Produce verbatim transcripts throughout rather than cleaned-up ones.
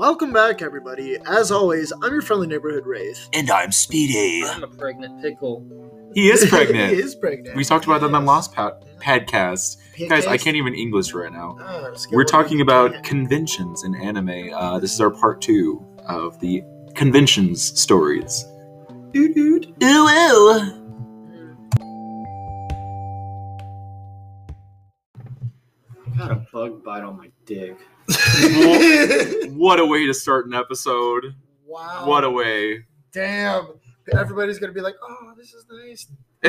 Welcome back, everybody. As always, I'm your friendly neighborhood Wraith. And I'm Speedy. I'm a pregnant pickle. He is pregnant. He is pregnant. We talked about that on the Yes. last pod- podcast. P- Guys, I case? can't even English right now. Ah, let's get We're what talking we about can. conventions in anime. Uh, this is our part two of the conventions stories. Doot doot. Ooh ooh. I got a bug bite on my dick. What a way to start an episode. Wow. What a way. Damn. Everybody's going to be like, oh, this is nice.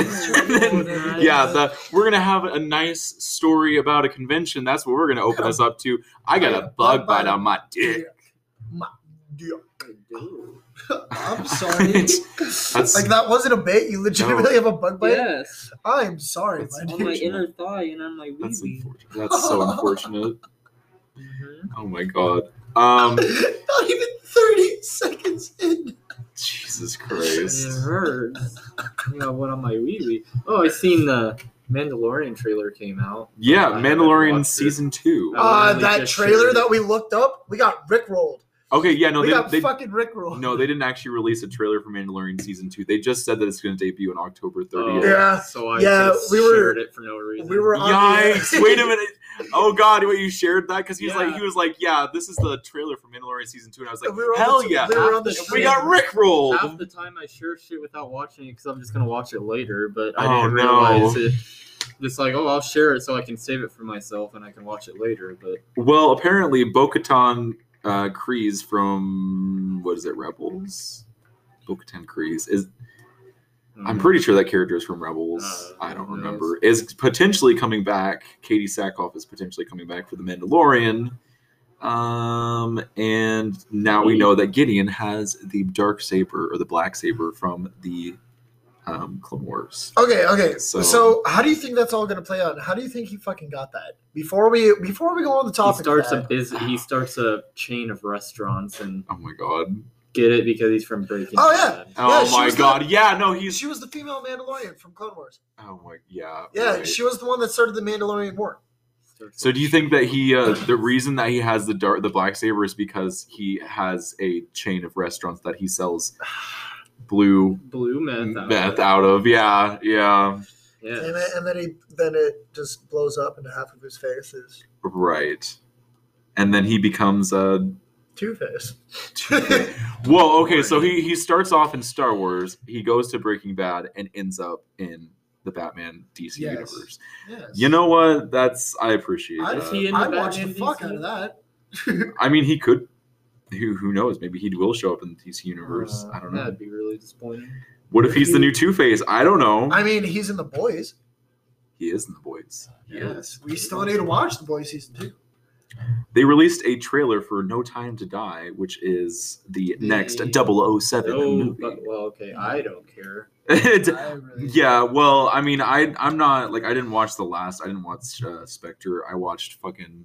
yeah, the we're gonna have a nice story about a convention. That's what we're gonna open this up to. I got a bug bite on my dick. My dick. Dude. I'm sorry. It's- that's- like, that wasn't a bait. You legitimately have a bug bite? Yes. I'm sorry, It's my On my dude. inner thigh and on my wee That's wee. unfortunate. That's so unfortunate. Mm-hmm. Oh my god. Um, Not even thirty seconds in. Jesus It Christ. hurts. I got one on my wee wee. Oh, I seen the Mandalorian trailer came out. Yeah, I haven't Mandalorian watched it. season two. I Uh, literally that just trailer shared that it. we looked up, we got rickrolled. Okay, yeah, no, we they, got they fucking rickrolled. no, they didn't actually release a trailer for Mandalorian season two. They just said that it's going to debut on October Oh, thirtieth. Yeah. So I Yeah, just we were- shared it for no reason. we were on Yikes! the- Wait a minute. Oh god, wait, you shared that because he was like, Yeah. he was like, yeah, this is the trailer for Mandalorian season two, and I was like, We were on hell the- yeah, we were on the We we stream. got rickrolled. Half the time I share shit without watching it because I'm just gonna watch it later, but I Oh, didn't no. realize it. It's like, oh, I'll share it so I can save it for myself and I can watch it later. But Well, apparently, Bo-Katan uh, Kryze from what is it, Rebels? Bo-Katan Kryze is. I'm pretty sure that character is from Rebels. Uh, I don't who knows? remember. Is potentially coming back. Katie Sackhoff is potentially coming back for the Mandalorian. Um, and now we know that Gideon has the dark saber or the black saber from the um, Clone Wars. Okay, okay. So, So- how do you think that's all gonna play out? How do you think he fucking got that? Before we before we go on the he topic, starts of a that, biz- he starts a chain of restaurants and Oh my god. get it because he's from Breaking Oh, yeah. Bad. Oh she my was the- god. Yeah, no, he's. she was the female Mandalorian from Clone Wars. Oh my. Yeah. Yeah, right. she was the one that started the Mandalorian War. Starts So a do you think that he, uh, the reason that he has the dark, the black saber is because he has a chain of restaurants that he sells blue blue meth out meth of it. out of? Yeah, yeah, Yes. And, it, and then he then it just blows up into half of his face is right. And then he becomes a. Two Face. Whoa. Okay, so he he starts off in Star Wars. He goes to Breaking Bad and ends up in the Batman D C Yes. universe. Yes. You know what? That's I appreciate I'd, that. Is he in the I'd watch the Batman fuck D C? out of that. I mean, he could. Who who knows? Maybe he will show up in the D C universe. Uh, I don't know. That'd be really disappointing. What if he's the new Two Face? I don't know. I mean, he's in The Boys. He is in the Boys. He is. We still need to watch The Boys season two. They released a trailer for No Time to Die, which is the, The- next double oh seven Oh, movie. but, well, okay. I don't care. It- I really- yeah, well, I mean, I I'm not like I didn't watch the last. I didn't watch uh, Spectre. I watched fucking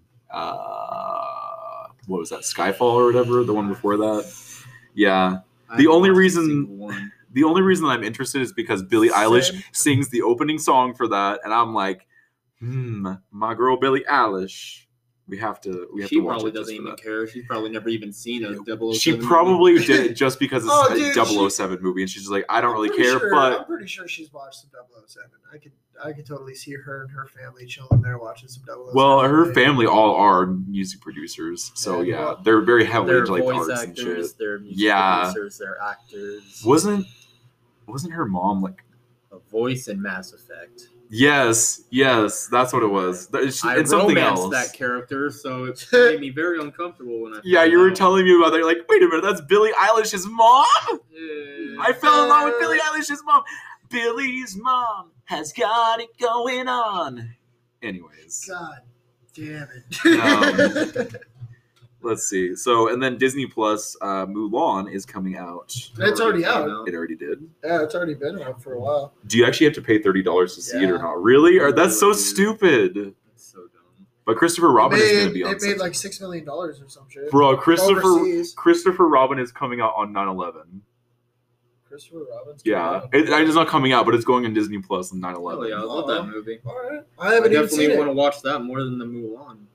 uh, what was that? Skyfall or whatever. The one before that. Yeah. I The haven't only watched a reason- single one. The only reason I'm interested is because Billie Eilish Same. sings the opening song for that, and I'm like, hmm, my girl Billie Eilish. We have to. We have She to watch probably it just doesn't for even that. care. She's probably never even seen a double oh She seven probably movie. did it just because it's Oh, a dude, double oh seven movie, and she's just like, I don't I'm really pretty care, sure- but I'm pretty sure she's watched some double oh seven. I could I could totally see her and her family chilling there watching some double oh seven. well, her family all are music producers, so Yeah, yeah, well, they're very heavily They're into like voice arts and actors, shit. they're music Yeah. producers, they're actors. Wasn't wasn't her mom like? A voice in Mass Effect. Yes, yes, that's what it was. Th- she- I and something romanced else. that character, so it made me very uncomfortable when I. Yeah, found you were out. telling me about that. You're like, wait a minute, that's Billie Eilish's mom. Yeah. I fell in love with Billie Eilish's mom. Billie's mom has got it going on. Anyways, God damn it. let's see. So, and then Disney Plus, uh, Mulan is coming out. It's already out. It already did. Yeah, it's already been out for a while. Do you actually have to pay thirty dollars to see it or Yeah. not? Really? Or that's so Dude. stupid. It's so dumb. But Christopher Robin it is made, going to be on. it made set. like six million dollars or some shit. Bro, Christopher Overseas. Christopher Robin is coming out on nine eleven. Christopher Robin's. Yeah, it, it's not coming out, but it's going on Disney Plus on nine Oh eleven. yeah, I love that movie. All right. I I haven't even seen definitely it. want to watch that more than the Mulan.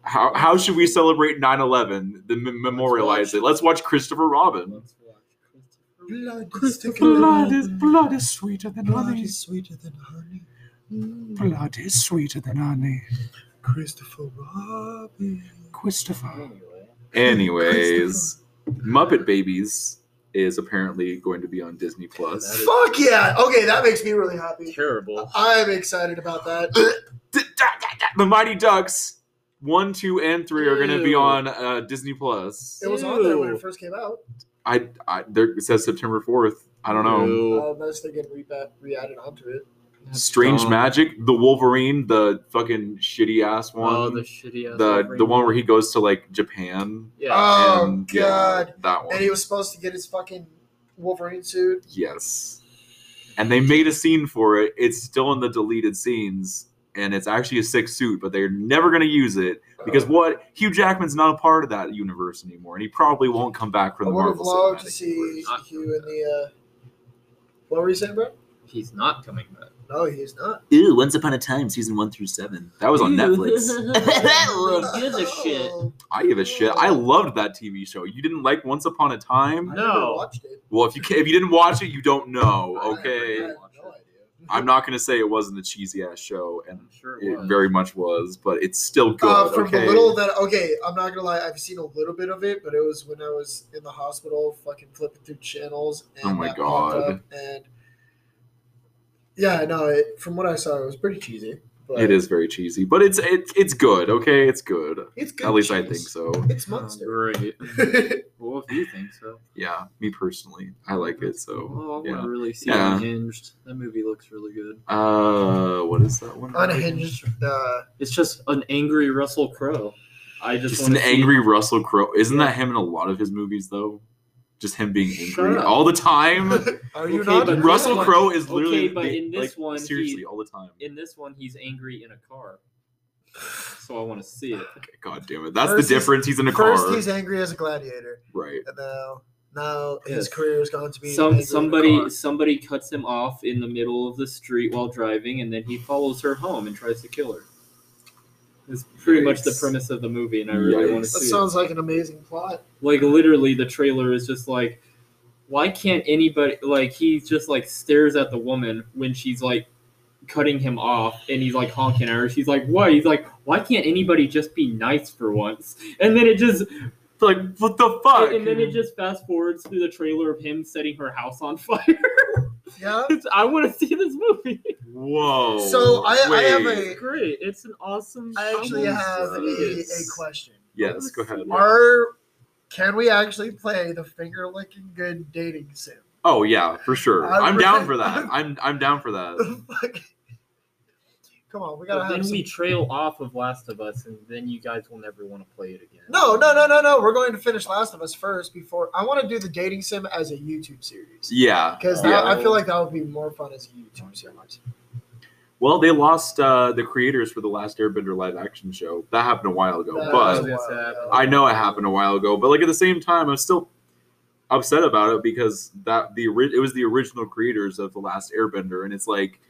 How how should we celebrate nine eleven? The m- memorialize it. Let's watch Christopher Robin. Let's watch Christopher. Blood Christopher Blood is blood is sweeter than Blood honey. is sweeter than honey. Blood is sweeter than honey. Christopher Robin. Christopher. Anyway, Anyways, Muppet Babies is apparently going to be on Disney Plus. That is- Fuck yeah! Okay, that makes me really happy. terrible. I'm excited about that. The Mighty Ducks one, two, and three are going to be Ew. on uh, Disney Plus. It was on there when Ew. it first came out. I, I there it says September fourth. I don't know. Ew. Uh, unless they're getting re- re-added onto it. That's Strange dumb. Magic, the Wolverine, the fucking shitty ass one. Oh, the shitty ass. the Wolverine. the one where he goes to like Japan. Yeah. Oh, and, yeah, God. that one. And he was supposed to get his fucking Wolverine suit. Yes. And they made a scene for it. It's still in the deleted scenes, and it's actually a sick suit, but they're never going to use it because Uh, what? Hugh Jackman's not a part of that universe anymore, and he probably won't come back for I the would have Marvel loved Cinematic to see Universe. Not Hugh in the. Uh... What were you saying, bro? He's not coming back. No, he's not. Ew, Once Upon a Time, season one through seven. That was on Netflix. Who gives a shit? Oh, I give a shit. I loved that T V show. You didn't like Once Upon a Time? I No. never watched it. Well, if you ca- if you didn't watch it, you don't know. I Okay. had no idea. I'm not gonna say it wasn't a cheesy ass show, and I'm sure it it was. very much was, but it's still good. Uh, from okay. the little that okay, I'm not gonna lie, I've seen a little bit of it, but it was when I was in the hospital, fucking flipping through channels. And Oh my that popped God. up, and yeah, no, it, from what I saw, it was pretty cheesy. But It is very cheesy, but it's it, it's good. Okay, it's good. It's good. At least I cheese. think so. It's Oh, monster. great. Well, if you think so. Yeah, me personally, I like it. So Well, I want yeah. to really see Yeah. Unhinged. That movie looks really good. Uh, what is that one? Unhinged. Uh, It's just an angry Russell Crowe. I just, Just want an to see- angry Russell Crowe. Isn't Yeah. that him in a lot of his movies though? Just him being Shut angry up. all the time. are you Okay, not? but Russell this one- Crowe is literally okay, but the- in this like, one, seriously he- all the time. In this one, he's angry in a car. So I want to see it. Okay, God damn it, that's First the he's- difference. He's in a First, car, he's angry as a gladiator, right? and now, now his Yes. career has gone to be Some angry in a somebody car. somebody cuts him off in the middle of the street while driving, and then he follows her home and tries to kill her. It's pretty much the Yikes. premise of the movie, and I really want to Yikes. That see sounds like an amazing plot. it. Like literally, the trailer is just like, why can't anybody like he just like stares at the woman when she's like cutting him off, and he's like honking at her. She's like, "What?" He's like, "Why can't anybody just be nice for once?" And then it just Like, what the fuck? and then it just fast forwards through the trailer of him setting her house on fire. Yeah. It's- I want to see this movie. Whoa. So I, I have wait. a. It's great. It's an awesome. I actually wanna have a, see a it. question. Yes, go ahead. Are can we actually play the finger licking good dating sim? Oh yeah, for sure. I I'm re- down for that. I'm I'm down for that. Come on, we gotta But have then some. we trail off of Last of Us, and then you guys will never want to play it again. No, no, no, no, no. We're going to finish Last of Us first before I want to do the dating sim as a YouTube series Yeah. because Yeah. I feel like that would be more fun as a YouTube series. Well, they lost uh, the creators for the last Airbender live action show. That happened a while ago, That but was a Yes, while uh, ago. I know it happened a while ago. But like at the same time, I'm still upset about it because that the ori- it was the original creators of the last Airbender, and it's like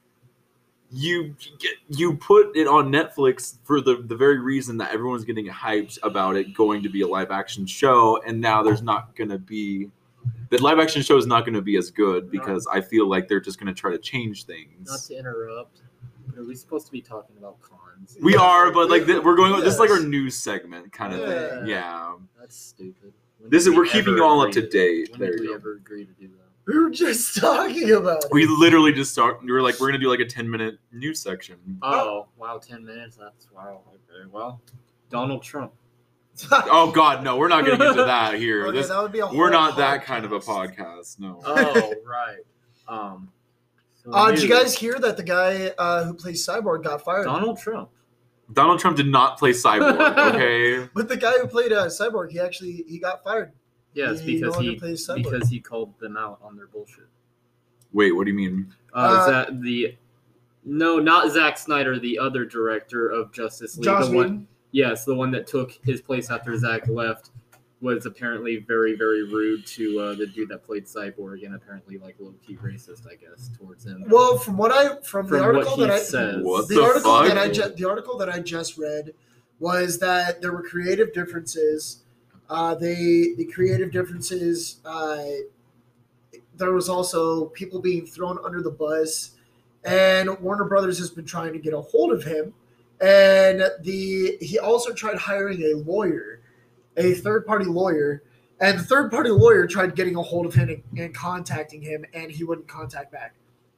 you get you put it on Netflix for the the very reason that everyone's getting hyped about it going to be a live action show, and now there's not going to be. The live action show is not going to be as good because I feel like they're just going to try to change things. Not to interrupt, but are we supposed to be talking about cons? We Yeah. are, but like th- we're going. This is like our Yes. news segment kind of Yeah. thing. Yeah. That's stupid. When This did is- we're we keeping ever you all up agree to date. When There did you we go. ever agree to do that? We were just talking about it. We literally just start. We were like, we're gonna do like a ten minute news section. Oh, wow, ten minutes. That's wow. Okay, well, Donald Trump. Oh God, no, we're not gonna get to that here. Okay, This, that would be a we're whole not that kind of a podcast. podcast. No. Oh, right. Um. so Uh, did you news. guys hear that the guy uh, who plays Cyborg got fired? Donald Trump. Donald Trump did not play Cyborg. Okay. But the guy who played uh, Cyborg, he actually he got fired. Yes, He no because longer he plays Cyborg. because he called them out on their bullshit. Wait, what do you mean? Uh, Uh, that the no, not Zack Snyder, the other director of Justice League. Joss the one, Whedon. yes, the one that took his place after Zack left, was apparently very, very rude to uh, the dude that played Cyborg, and apparently like low key racist, I guess, towards him. Well, from what I from, From the what article he that I says. What the, the article fuck? that I ju- the article that I just read was that there were creative differences. Uh, they the creative differences. Uh, there was also people being thrown under the bus, and Warner Brothers has been trying to get a hold of him. And the he also tried hiring a lawyer, a third party lawyer, and the third party lawyer tried getting a hold of him and, and contacting him, and he wouldn't contact back.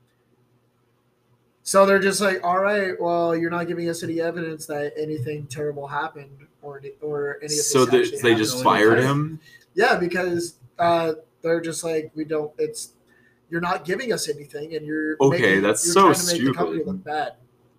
So they're just like, all right, well, you're not giving us any evidence that anything terrible happened or or any of this. So they, actually they happened. just fired him? Yeah, because uh, they're just like, we don't. It's you're not giving us anything, and you're Okay, making, that's you're so trying to make the company stupid. look bad.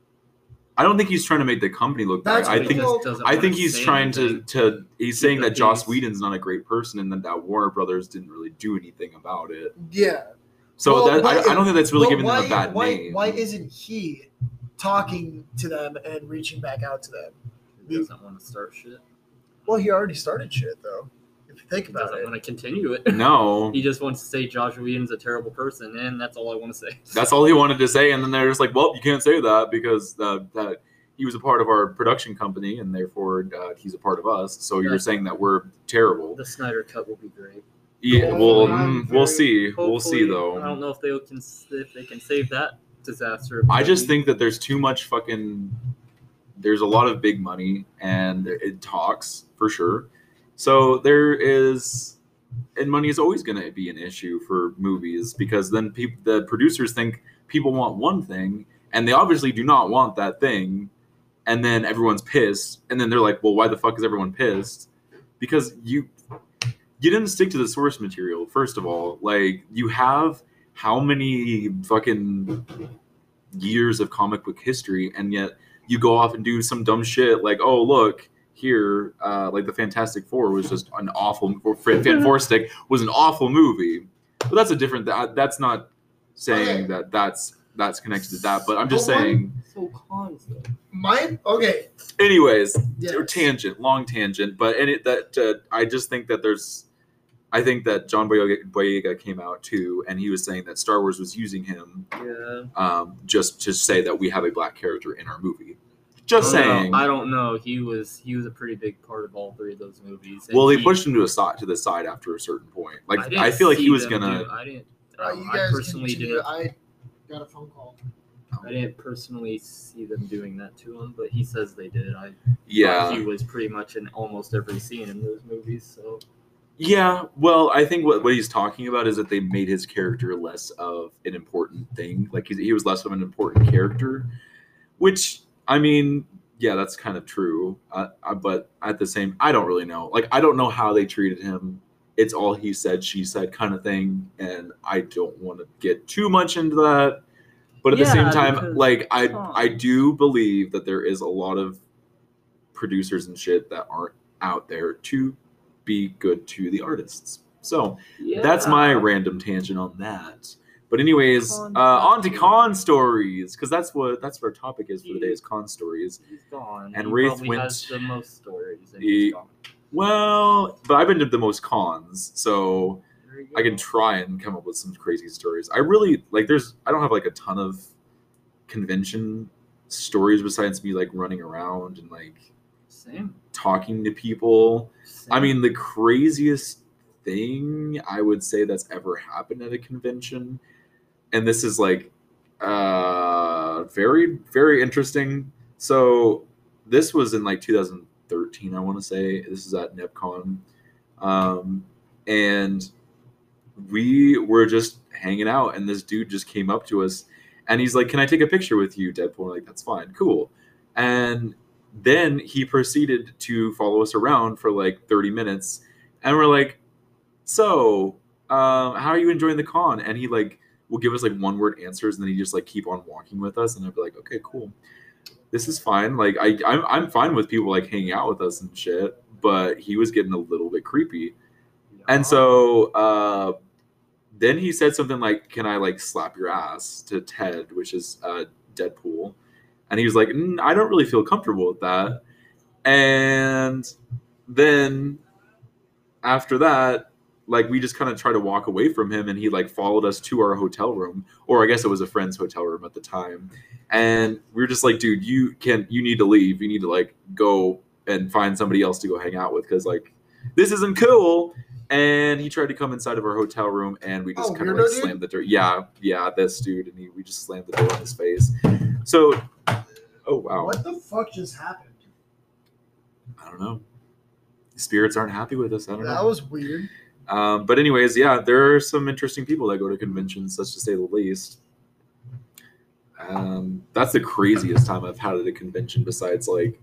I don't think he's trying to make the company look bad. That's I what think he just doesn't I wanna think he's say trying to, anything. to he's Keep saying the that Joss peace. Whedon's not a great person and that, that Warner Brothers didn't really do anything about it. Yeah. So Well, that, but I, I don't think that's really Well, giving why, them a bad why, name. Why isn't he talking to them and reaching back out to them? He doesn't want to start shit. Well, he already started shit, though. If you think He about doesn't it. want to continue it. No, He just wants to say Josh Whedon's a terrible person, and that's all I want to say. that's all he wanted to say, and then they're just like, "Well, you can't say that because uh, that he was a part of our production company, and therefore uh, he's a part of us. So you're Yeah. saying that we're terrible." The Snyder Cut will be great. Yeah, Yeah, well, I'm mm, we'll very- see. We'll see, Hopefully, though. I don't know if they can if they can save that disaster. I just think that there's too much fucking. There's a lot of big money, and it talks for sure. So there is, and money is always going to be an issue for movies because then people, the producers think people want one thing, and they obviously do not want that thing, and then everyone's pissed, and then they're like, "Well, why the fuck is everyone pissed?" Because you you didn't stick to the source material. First of all, like you have how many fucking years of comic book history, and yet you go off and do some dumb shit like, oh look here, uh, like the Fantastic Four was just an awful. Fan Four Stick was an awful movie, but that's a different. That that's not saying Okay. that that's that's connected to that. But I'm just But one- saying. so cons though. Mine? Okay. Anyways, Yes. tangent, long tangent, but and it that uh, I just think that there's. I think that John Boyega, Boyega came out too, and he was saying that Star Wars was using him Yeah. um, just to say that we have a black character in our movie. Just I don't know. saying. I don't know. He was he was a pretty big part of all three of those movies. and Well, they he- pushed him to a side to the side after a certain point. Like didn't I, feel like he see was them gonna. do- I didn't. Uh, you I guys personally continue. didn't. I got a phone call. I didn't personally see them doing that to him, but he says they did. I Yeah. thought he was pretty much in almost every scene in those movies. So Yeah, well, I think what, what he's talking about is that they made his character less of an important thing. Like, he's, he was less of an important character, which, I mean, yeah, that's kind of true. Uh, uh, but at the same, I don't really know. Like, I don't know how they treated him. It's all he said, she said kind of thing. And I don't want to get too much into that. But at the Yeah, same time, because- like, I, Huh. I do believe that there is a lot of producers and shit that aren't out there to be good to the artists. So yeah, that's my random tangent on that. But anyways, Con uh, on to stories. con stories, because that's what that's what our topic is for the day is con stories. He's gone. And he Wraith probably went- has the most stories. And He- he's gone. Well, but I've been to the most cons, so There you I can go. try and come up with some crazy stories. I really like. There's I don't have like a ton of convention stories besides me like running around and like Same. talking to people. Same. I mean, the craziest thing I would say that's ever happened at a convention, and this is like uh, very, very interesting. So this was in like two thousand thirteen, I want to say. This is at NebCon. Um, and we were just hanging out, and this dude just came up to us, and he's like, "Can I take a picture with you, Deadpool?" We're like, "That's fine, cool." And then he proceeded to follow us around for like thirty minutes, and we're like, "So, um, how are you enjoying the con?" And he like will give us like one word answers, and then he just like keep on walking with us, and I'd be like, "Okay, cool, this is fine." Like I, I'm, I'm fine with people like hanging out with us and shit, but he was getting a little bit creepy, and so uh, then he said something like, "Can I like slap your ass?" to Ted, which is uh, Deadpool. And he was like, mm, I don't really feel comfortable with that. And then after that, like we just kind of tried to walk away from him, and he like followed us to our hotel room, or I guess it was a friend's hotel room at the time. And we were just like, dude, you can, you need to leave. You need to like go and find somebody else to go hang out with because like this isn't cool. And he tried to come inside of our hotel room, and we just Oh, kind of weirdo like dude? slammed the door. Yeah, yeah, this dude, and he, we just slammed the door in his face. So, oh wow, What the fuck just happened? I don't know. Spirits aren't happy with us. I don't That know. was weird. Um, but anyways, yeah, there are some interesting people that go to conventions, such to say the least. Um, that's the craziest time I've had at a convention. Besides, like,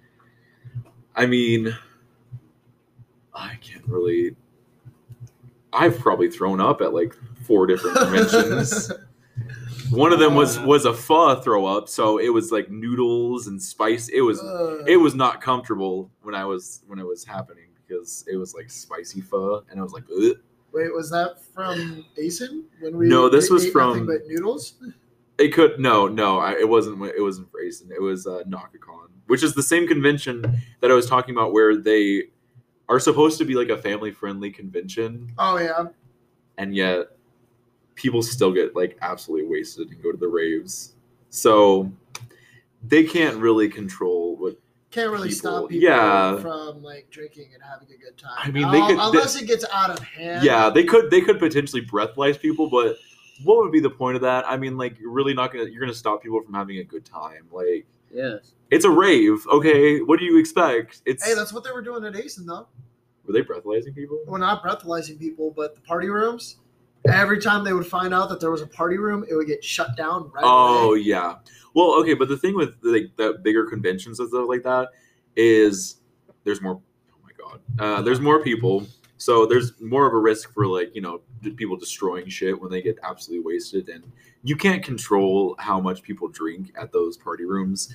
I mean, I can't really. I've probably thrown up at like four different conventions. One of them was was a pho throw up, so it was like noodles and spice. It was Uh, it was not comfortable when I was when it was happening because it was like spicy pho, and I was like, ugh. Wait, was that from Asen when we? No, this ate was nothing from- but noodles. It could no no I, it wasn't it wasn't for Asen. It was uh, NakaCon, which is the same convention that I was talking about, where they are supposed to be like a family friendly convention, Oh yeah. and yet people still get like absolutely wasted and go to the raves. So they can't really control what. Can't really People, stop people yeah. from like drinking and having a good time. I mean, they Um, could- unless it gets out of hand. Yeah, they could they could potentially breathalyze people, but what would be the point of that? I mean, like you're really not gonna you're gonna stop people from having a good time. Like Yes. it's a rave, okay? What do you expect? It's Hey, that's what they were doing at Asen though. were they breathalyzing people? Well, not breathalyzing people, but the party rooms. Every time they would find out that there was a party room, it would get shut down right Oh away. yeah. Well, okay, but the thing with like the bigger conventions and stuff like that is there's more. Oh my god, uh, there's more people, so there's more of a risk for like you know d- people destroying shit when they get absolutely wasted, and you can't control how much people drink at those party rooms.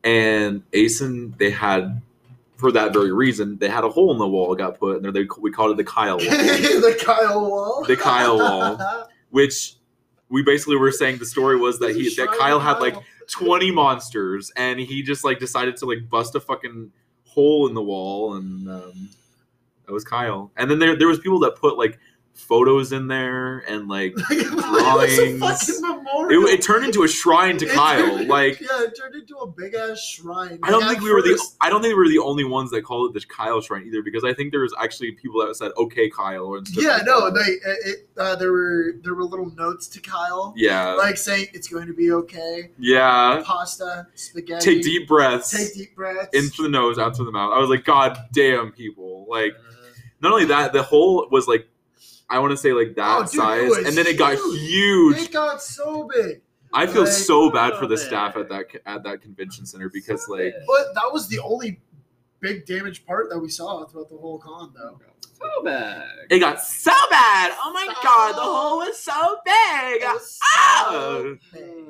And Asen, they had. For that very reason, they had a hole in the wall got put, and there they we called it the Kyle wall. The Kyle wall. The Kyle wall. Which we basically were saying the story was that he that Kyle had like twenty monsters, and he just like decided to like bust a fucking hole in the wall, and um, that was Kyle. And then there there was people that put like photos in there and like It was a drawings. fucking it, memorial. it turned into a shrine to It Kyle. turned- Like yeah, it turned into a big ass shrine. I don't Like, think at we were the first- I don't think we were the only ones that called it the Kyle shrine either, because I think there was actually people that said okay Kyle and stuff. Yeah, like no, that. they it, uh, there were there were little notes to Kyle, yeah like saying it's going to be okay. yeah. Pasta, spaghetti. Take deep breaths. Take deep breaths. in through the nose, out through the mouth. I was like, God damn, people! Like, not only that, the hole was like, I want to say like that Oh, dude, it size, was and then it got huge. huge. It got so big. I feel like, so bad for the oh, staff man. at that at that convention center because So like, bad. But that was the only big damaged part that we saw throughout the whole con, though. So bad. it got so bad. Oh my So- God, the hole was so big. It was so Ah! big.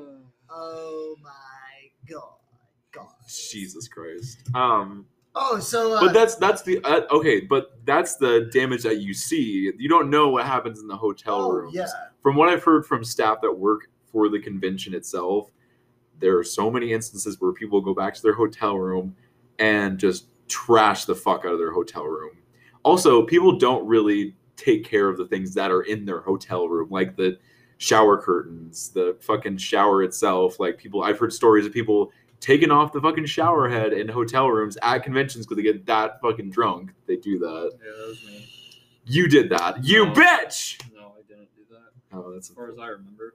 Oh my god, god. Jesus Christ. Um. Oh, so uh, But that's that's the uh, okay. But that's the damage that you see. You don't know what happens in the hotel oh rooms. yeah, From what I've heard from staff that work for the convention itself, there are so many instances where people go back to their hotel room and just trash the fuck out of their hotel room. Also, people don't really take care of the things that are in their hotel room, like the shower curtains, the fucking shower itself. Like people, I've heard stories of people taking off the fucking shower head in hotel rooms at conventions because they get that fucking drunk. They do that. Yeah, that was me. You did that. You No. bitch! No, I didn't do that. Oh, that's As far as I remember.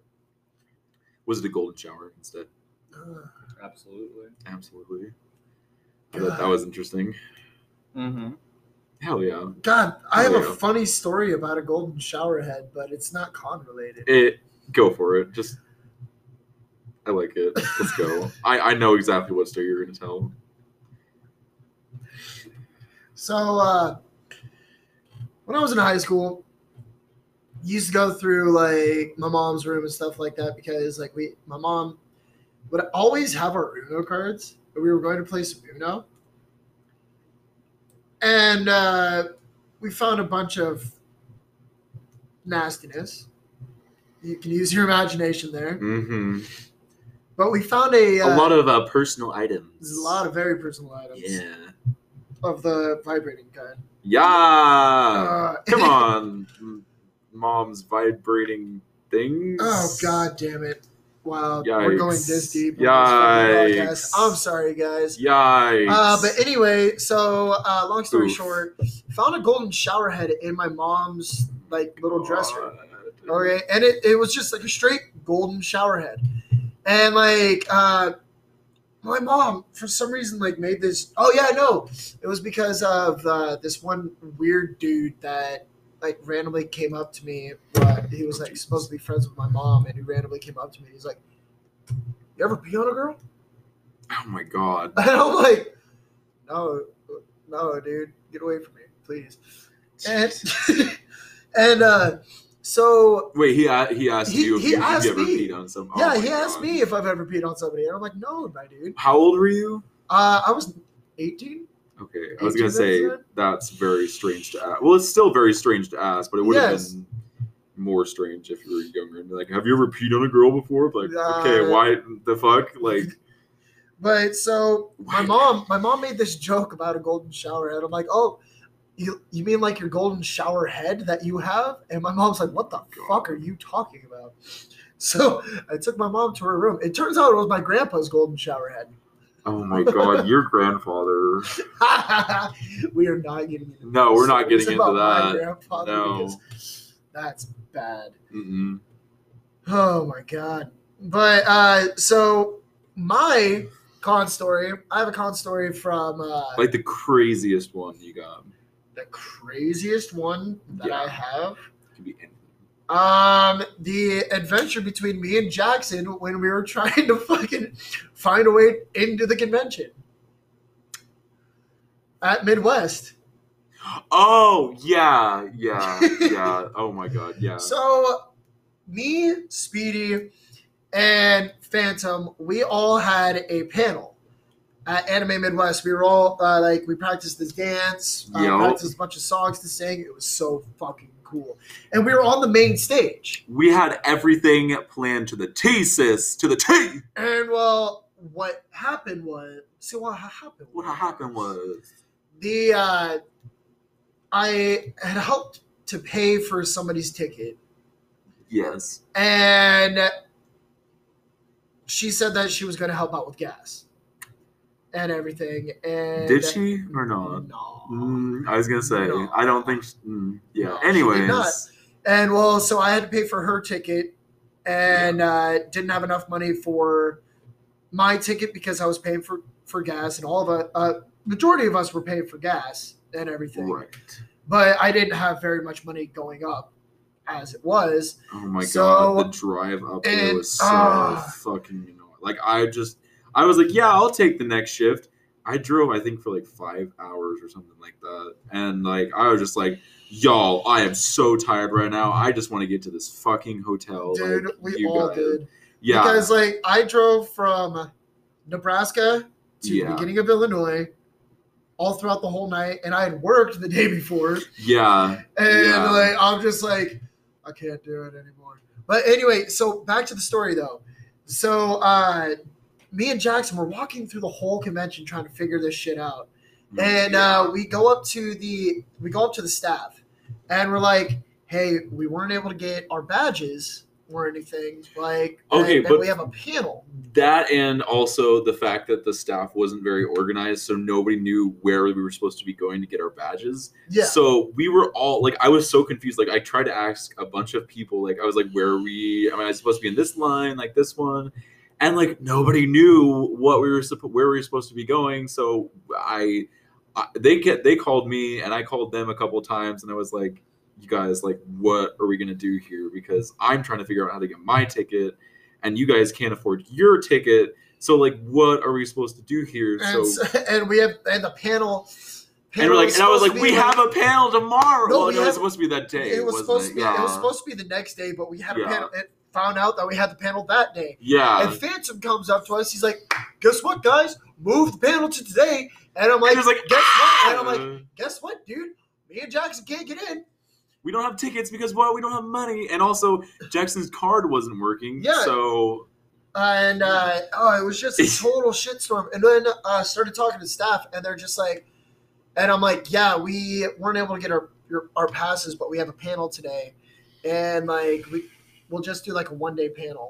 was it a golden shower instead? Ugh. Absolutely. Absolutely. I thought that was interesting. Mm-hmm. Hell yeah. God, I have Oh, a yeah. funny story about a golden shower head, but it's not con related. It go for it. Just I like it. Let's go. I, I know exactly what story you're gonna tell. So, uh, when I was in high school, used to go through like my mom's room and stuff like that because like we, my mom would always have our Uno cards. But we were going to play some Uno, and uh, we found a bunch of nastiness. You can use your imagination there, Mm-hmm. but we found a uh, a lot of uh, personal items. there's a lot of very personal items Yeah. of the vibrating kind. Yeah. Uh, Come on, m- mom's vibrating things. Oh god damn it! Wow, Yikes. we're going this deep. on this fucking podcast. Yikes. I'm sorry, guys. Yikes. Uh, but anyway, so uh, long story Oof. short, found a golden shower head in my mom's like little dresser. God. Okay, and it, it was just like a straight golden shower head, and like uh, my mom for some reason like made this. Oh yeah, no, it was because of uh, this one weird dude that like randomly came up to me. But he was like supposed to be friends with my mom, and he randomly came up to me. He's like, "You ever pee on a girl?" Oh my god. And I'm like, "No, no, dude, get away from me, please." And and uh, so Wait, he a- he asked He- you if he you, if asked you ever me. peed on some. Oh yeah, my he asked God. me if I've ever peed on somebody, and I'm like, "No, my dude." How old were you? Uh, I was eighteen. Okay, I was eighteen gonna say at the time? that's very strange to ask. Well, it's still very strange to ask, but it would have Yes. been more strange if you were younger and be like, "Have you ever peed on a girl before?" Like, Uh, okay, why the fuck? Like, But so my Why? mom, my mom made this joke about a golden shower head. I'm like, "Oh, you you mean like your golden shower head that you have?" And my mom's like, "What the fuck are you talking about?" So I took my mom to her room. It turns out it was my grandpa's golden shower head. oh my god, your grandfather. We are not getting into No, we're not stories getting about into my that. grandfather No. because that's bad. Mm-mm. Oh my god. But uh so my con story, I have a con story from uh Like the craziest one you got. the craziest one that Yeah. I have. It could be anything. Um the adventure between me and Jackson when we were trying to fucking find a way into the convention at Midwest. Oh yeah, yeah, yeah. Oh my god, yeah. So, me, Speedy, and Phantom, we all had a panel at Anime Midwest. We were all uh, like, we practiced this dance, uh, Yo. practiced a bunch of songs to sing. It was so fucking cool. And we were on the main stage. We had everything planned to the T, sis, to the T. And well, what happened was, see what happened? What happened was, The, uh, I had helped to pay for somebody's ticket. yes, And she said that she was going to help out with gas and everything. And did she or not? No. Mm, I was gonna say, No. I don't think. She, mm, yeah. No, she did Anyways, not. And well, so I had to pay for her ticket, and uh, didn't have enough money for my ticket because I was paying for, for gas, and all of a uh, majority of us were paying for gas and everything. right. But I didn't have very much money going up as it was. Oh my So- god, the drive up there and- was so ah. fucking. You know, like I just, I was like, yeah, I'll take the next shift. I drove, I think, for like five hours or something like that, and like I was just like, y'all, I am so tired right now. I just want to get to this fucking hotel. Dude, like, we you all guys. did. Yeah. Because like I drove from Nebraska to Yeah. the beginning of Illinois all throughout the whole night, and I had worked the day before, yeah. and Yeah. like I'm just like I can't do it anymore. But anyway, so back to the story though. So uh, me and Jackson were walking through the whole convention trying to figure this shit out, and uh, we go up to the we go up to the staff, and we're like, "Hey, we weren't able to get our badges or anything. Like, Okay, and, and but- we have a panel." That and also the fact that the staff wasn't very organized, so nobody knew where we were supposed to be going to get our badges. Yeah. So we were all like, I was so confused. Like, I tried to ask a bunch of people. Like, I was like, "Where are we? Am I supposed to be in this line? Like this one?" And like nobody knew what we were supposed, where we were supposed to be going. So I, I they get they called me and I called them a couple of times, and I was like, "You guys, like, what are we gonna do here? Because I'm trying to figure out how to get my ticket." And you guys can't afford your ticket, so like, what are we supposed to do here? And, So, so, and we have and the panel. and we're like, and I was like, we have a panel tomorrow. No, well, we no, it have- was supposed to be that day. It was wasn't supposed it? to be. Yeah. It was supposed to be the next day, but we had a Yeah. panel. And found out that we had the panel that day. Yeah. And Phantom comes up to us. He's like, "Guess what, guys? Move the panel to today." And I'm like, And he was like, "Guess what?" And I'm "Ah!" like, "Guess what, dude? Me and Jackson can't get in." we don't have tickets because what? We don't have money, and also Jackson's card wasn't working. Yeah. So And uh, oh, it was just a total shitstorm. And then uh, started talking to staff, and they're just like, and I'm like, "Yeah, we weren't able to get our your, our passes, but we have a panel today, and like we we'll just do like a one day panel."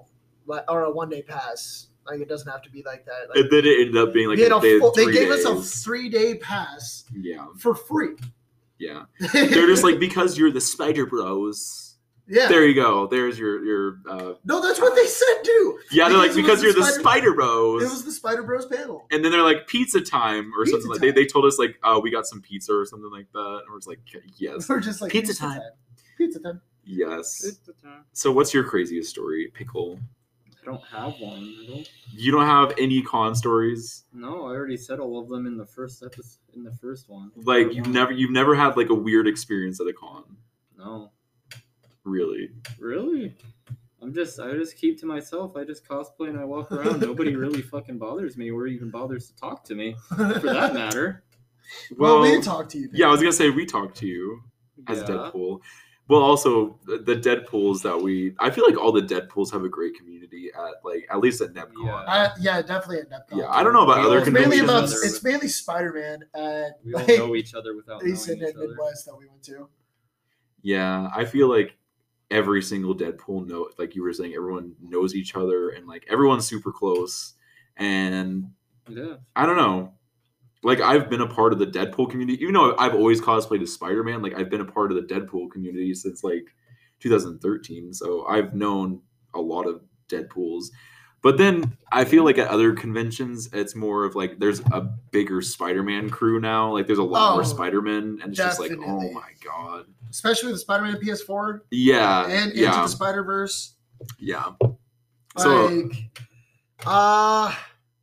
like, or a one day pass. Like it doesn't have to be like that. Like, And then it ended up being like we had a, a they, had full, they three gave us a days. three day pass Yeah, for free. yeah. They're just like, because you're the Spider Bros. Yeah. There you go. There's your your. Uh, No, that's what they said too. yeah, they're like, Because it because was you're the the Spider- Spider Bros. It was the Spider Bros panel. And then they're like, pizza time or Pizza something like time. they, they told us like, oh, we got some pizza or something like that. And we're just like, yes. We're just like Pizza time. Pizza time. Yes. So what's your craziest story, Pickle? I don't have one. I don't. You don't have any con stories? No, I already said all of them in the first episode. In the first one. Like you've never you've never had like a weird experience at a con. No. Really? Really? I'm just. I just keep to myself. I just cosplay and I walk around. Nobody really fucking bothers me, or even bothers to talk to me, for that matter. Well, we talked to you. Yeah, I was gonna say we talked to you as Yeah. Deadpool. Well, also the the Deadpools that we, I feel like all the Deadpools have a great community at like at least at NEPCON. Yeah. I, yeah, definitely at NEPCON. Yeah, I don't know about We other all It's mainly conventions. about it's mainly Spider Man at We all like, know each other without knowing East and each other. Midwest that we went to. Yeah, I feel like every single Deadpool know, like you were saying, everyone knows each other and like everyone's super close. And Yeah. I don't know. Like I've been a part of the Deadpool community, even though I've always cosplayed as Spider-Man. Like I've been a part of the Deadpool community since like two thousand thirteen. So I've known a lot of Deadpools. But then I feel like at other conventions, it's more of like there's a bigger Spider-Man crew now. Like there's a lot Oh, more Spider-Man, and it's just like, definitely. oh my god, Especially with Spider Man P S four yeah, and Into yeah, the Spider Verse. yeah. So Like uh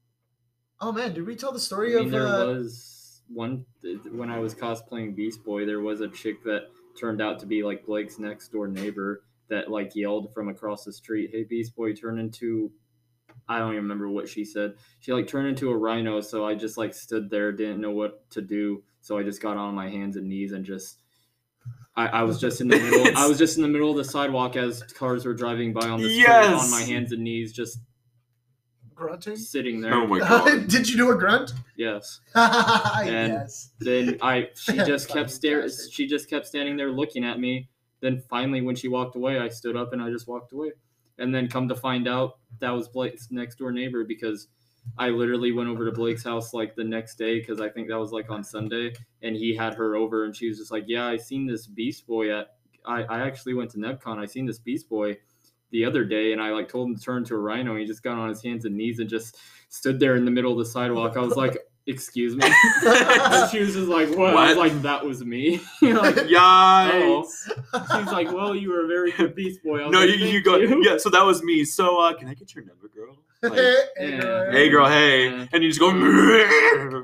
oh man, did we tell the story I mean, of there uh, was one when I was cosplaying Beast Boy. There was a chick that turned out to be like Blake's next door neighbor that like yelled from across the street, "Hey, Beast Boy, turn into." I don't even remember what she said. She like turned into a rhino, so I just like stood there, didn't know what to do, so I just got on my hands and knees and just. I, I was just in the middle. I was just in the middle of the sidewalk as cars were driving by on the street, Yes! on my hands and knees, just grunting? sitting there. oh my god, Did you do a grunt? Yes. Yes. Then I she just Fucking kept staring. bastard. She just kept standing there looking at me. Then finally, when she walked away, I stood up and I just walked away. And then come to find out, that was Blake's next door neighbor because I literally went over to Blake's house like the next day because I think that was like on Sunday, and he had her over and she was just like, "Yeah, I seen this Beast Boy at. I I actually went to NEPCON. I seen this Beast Boy the other day, and I like told him to turn into a rhino. And he just got on his hands and knees and just stood there in the middle of the sidewalk. I was like, excuse me. And she was just like, what? I was What? like, that was me. You know, like, yikes! she's like, well, you were a very good Beast Boy. I was No, like, you, you "Thank go. you." Yeah, so that was me. So uh, can I get your number, girl? Like, Hey, Yeah. girl. hey, girl, hey, Yeah. and you just go. Yeah.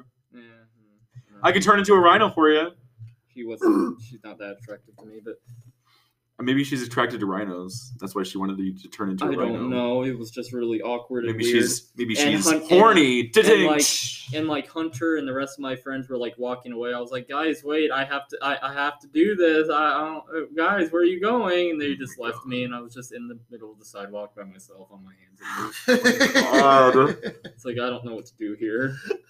I can turn into a rhino for you. She wasn't. She's not that attractive to me, but Maybe she's attracted to rhinos. That's why she wanted you to turn into a I rhino. don't know. It was just really awkward and Maybe weird. she's maybe And she's hun- and- horny. and Ta-ding. like- And like Hunter and the rest of my friends were like walking away. I was like, guys, wait, I have to, I, I have to do this. I, I don't, uh, guys, where are you going? And they Oh just my left God. me, and I was just in the middle of the sidewalk by myself on my hands and knees. God. It's like I don't know what to do here.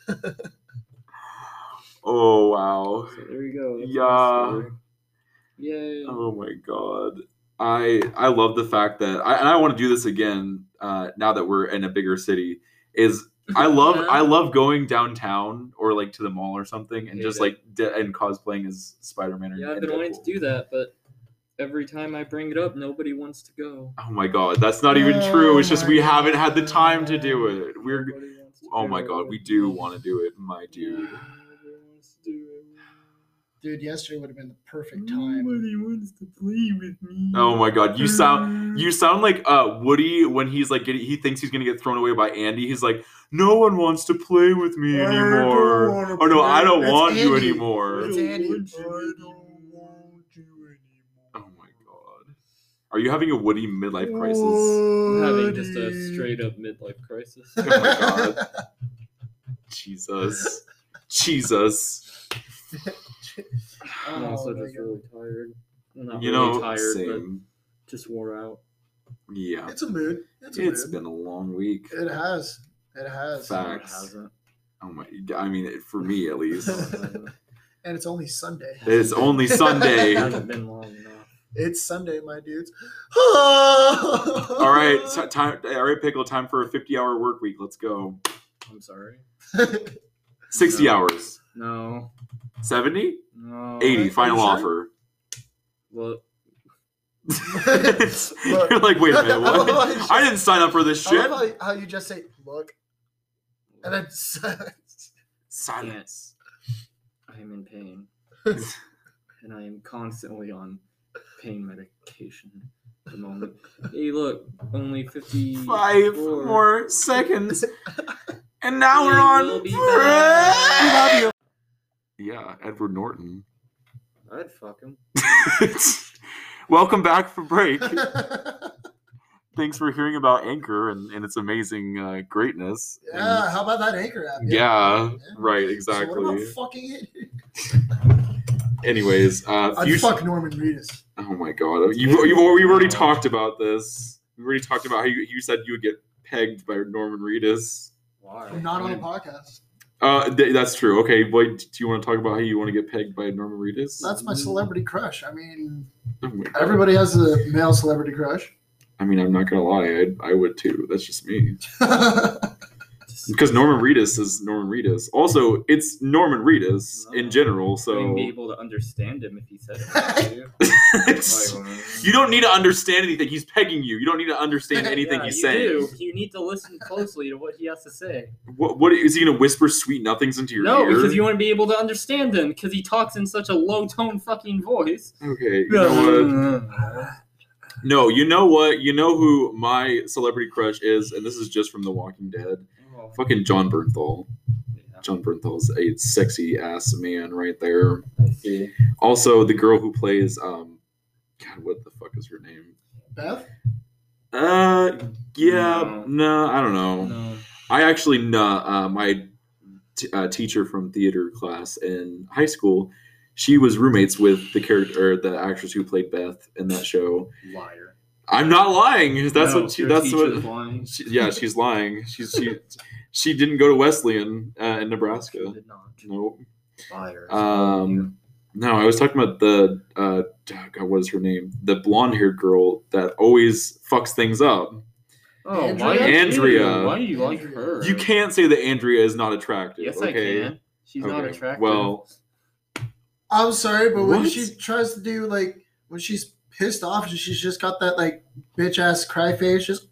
Oh wow. So there you go. That's my Yeah. story. Yay. Oh my god. I I love the fact that I and I want to do this again uh, now that we're in a bigger city. Is I love Yeah. I love going downtown or like to the mall or something and Hate just it. like de- and cosplaying as Spider-Man. Or, Yeah, I've and been wanting to Deadpool. do that, but every time I bring it up, nobody wants to go. Oh my god, that's not even Oh true. It's just my we haven't had the time to do it. We're Nobody wants to oh my go. god, we do want to do it, my dude. Nobody wants to do it. Dude, yesterday would have been the perfect time. Nobody wants to play with me. Oh my god, you sound you sound like uh Woody when he's like getting, he thinks he's gonna get thrown away by Andy. He's like, no one wants to play with me I don't anymore. wanna Or no, I don't play. want That's you Andy. anymore. It's I don't Andy. want you I anymore. don't want you anymore. Oh my god. Are you having a Woody midlife crisis? I'm having just a straight up midlife crisis. Oh my god. Jesus. Jesus. I'm Oh also my just God. really tired. I'm not You really know, tired, same. but just wore out. Yeah. It's a mood. It's a It's mood. been a long week. It has. It has. Fact. No, it Facts. hasn't. Oh my I mean for me at least. No, it hasn't. And it's only Sunday. It's only It Sunday. hasn't been long enough. It's Sunday, my dudes. All All right, t- time. All right, Pickle. Time for a fifty-hour work week. Let's go. I'm sorry. sixty No. hours. No. seventy? No. eighty. Are Final you sure? offer. Well, You're like, wait a minute. What? I didn't sign up for this I shit. love how, how you just say, look, and then Silence. I am in pain. And I am constantly on pain medication at the moment. Hey, look, only fifty. Five more seconds. And now We we're on. will be break. back. love you. Yeah, Edward Norton. I'd fuck him. Welcome back from break. Thanks for hearing about Anchor and, and its amazing uh, greatness. Yeah, how about that Anchor app? And- yeah, Yeah. right, So exactly. what about fucking it? Anyways, uh, I'd future- fuck Norman Reedus. oh my god, you you we've already talked about this. We already talked about how you, you said you would get pegged by Norman Reedus. Why? I'm not on a I mean, podcast. Uh, th- that's true. Okay, boy, do you want to talk about how you want to get pegged by Norman Reedus? That's my celebrity crush. I mean, Oh my God. everybody has a male celebrity crush. I mean, I'm not gonna lie, I I would too. That's just me. Because Norman Reedus is Norman Reedus. Also, it's Norman Reedus in general, I so wouldn't be able to understand him if he said it. it's, Like, you don't need to understand anything. He's pegging you. You don't need to understand anything yeah, he's you saying. do. You need to listen closely to what he has to say. What, what is he gonna whisper sweet nothings into your No, ear? because you want to be able to understand him, because he talks in such a low tone fucking voice. Okay, you know what? No, you know what? You know who my celebrity crush is, and this is just from The Walking Dead. Oh, Fucking John Bernthal. yeah, John Bernthal's a sexy ass man right there. I see. Also, the girl who plays um, God, what the fuck is her name? Beth? Uh, yeah, No. no, I don't know. No. I actually know uh, my t- uh, teacher from theater class in high school. She was roommates with the character, or the actress who played Beth in that show. Liar. I'm not lying. That's No, what she. your That's teacher's what. lying. She, yeah, she's lying. She's she. She didn't go to Wesleyan uh, in Nebraska. She did not. No. Liars. Um. No, I was talking about the. Uh, God, what is her name? The blonde-haired girl that always fucks things up. Oh, Andrea? why Andrea. You? Why do you like Andrea. her? You can't say that Andrea is not attractive. Yes, okay? I can. She's not Okay, attractive. well- I'm sorry, but when What? she tries to do, like, when she's pissed off, she's just got that, like, bitch ass cry face. Just.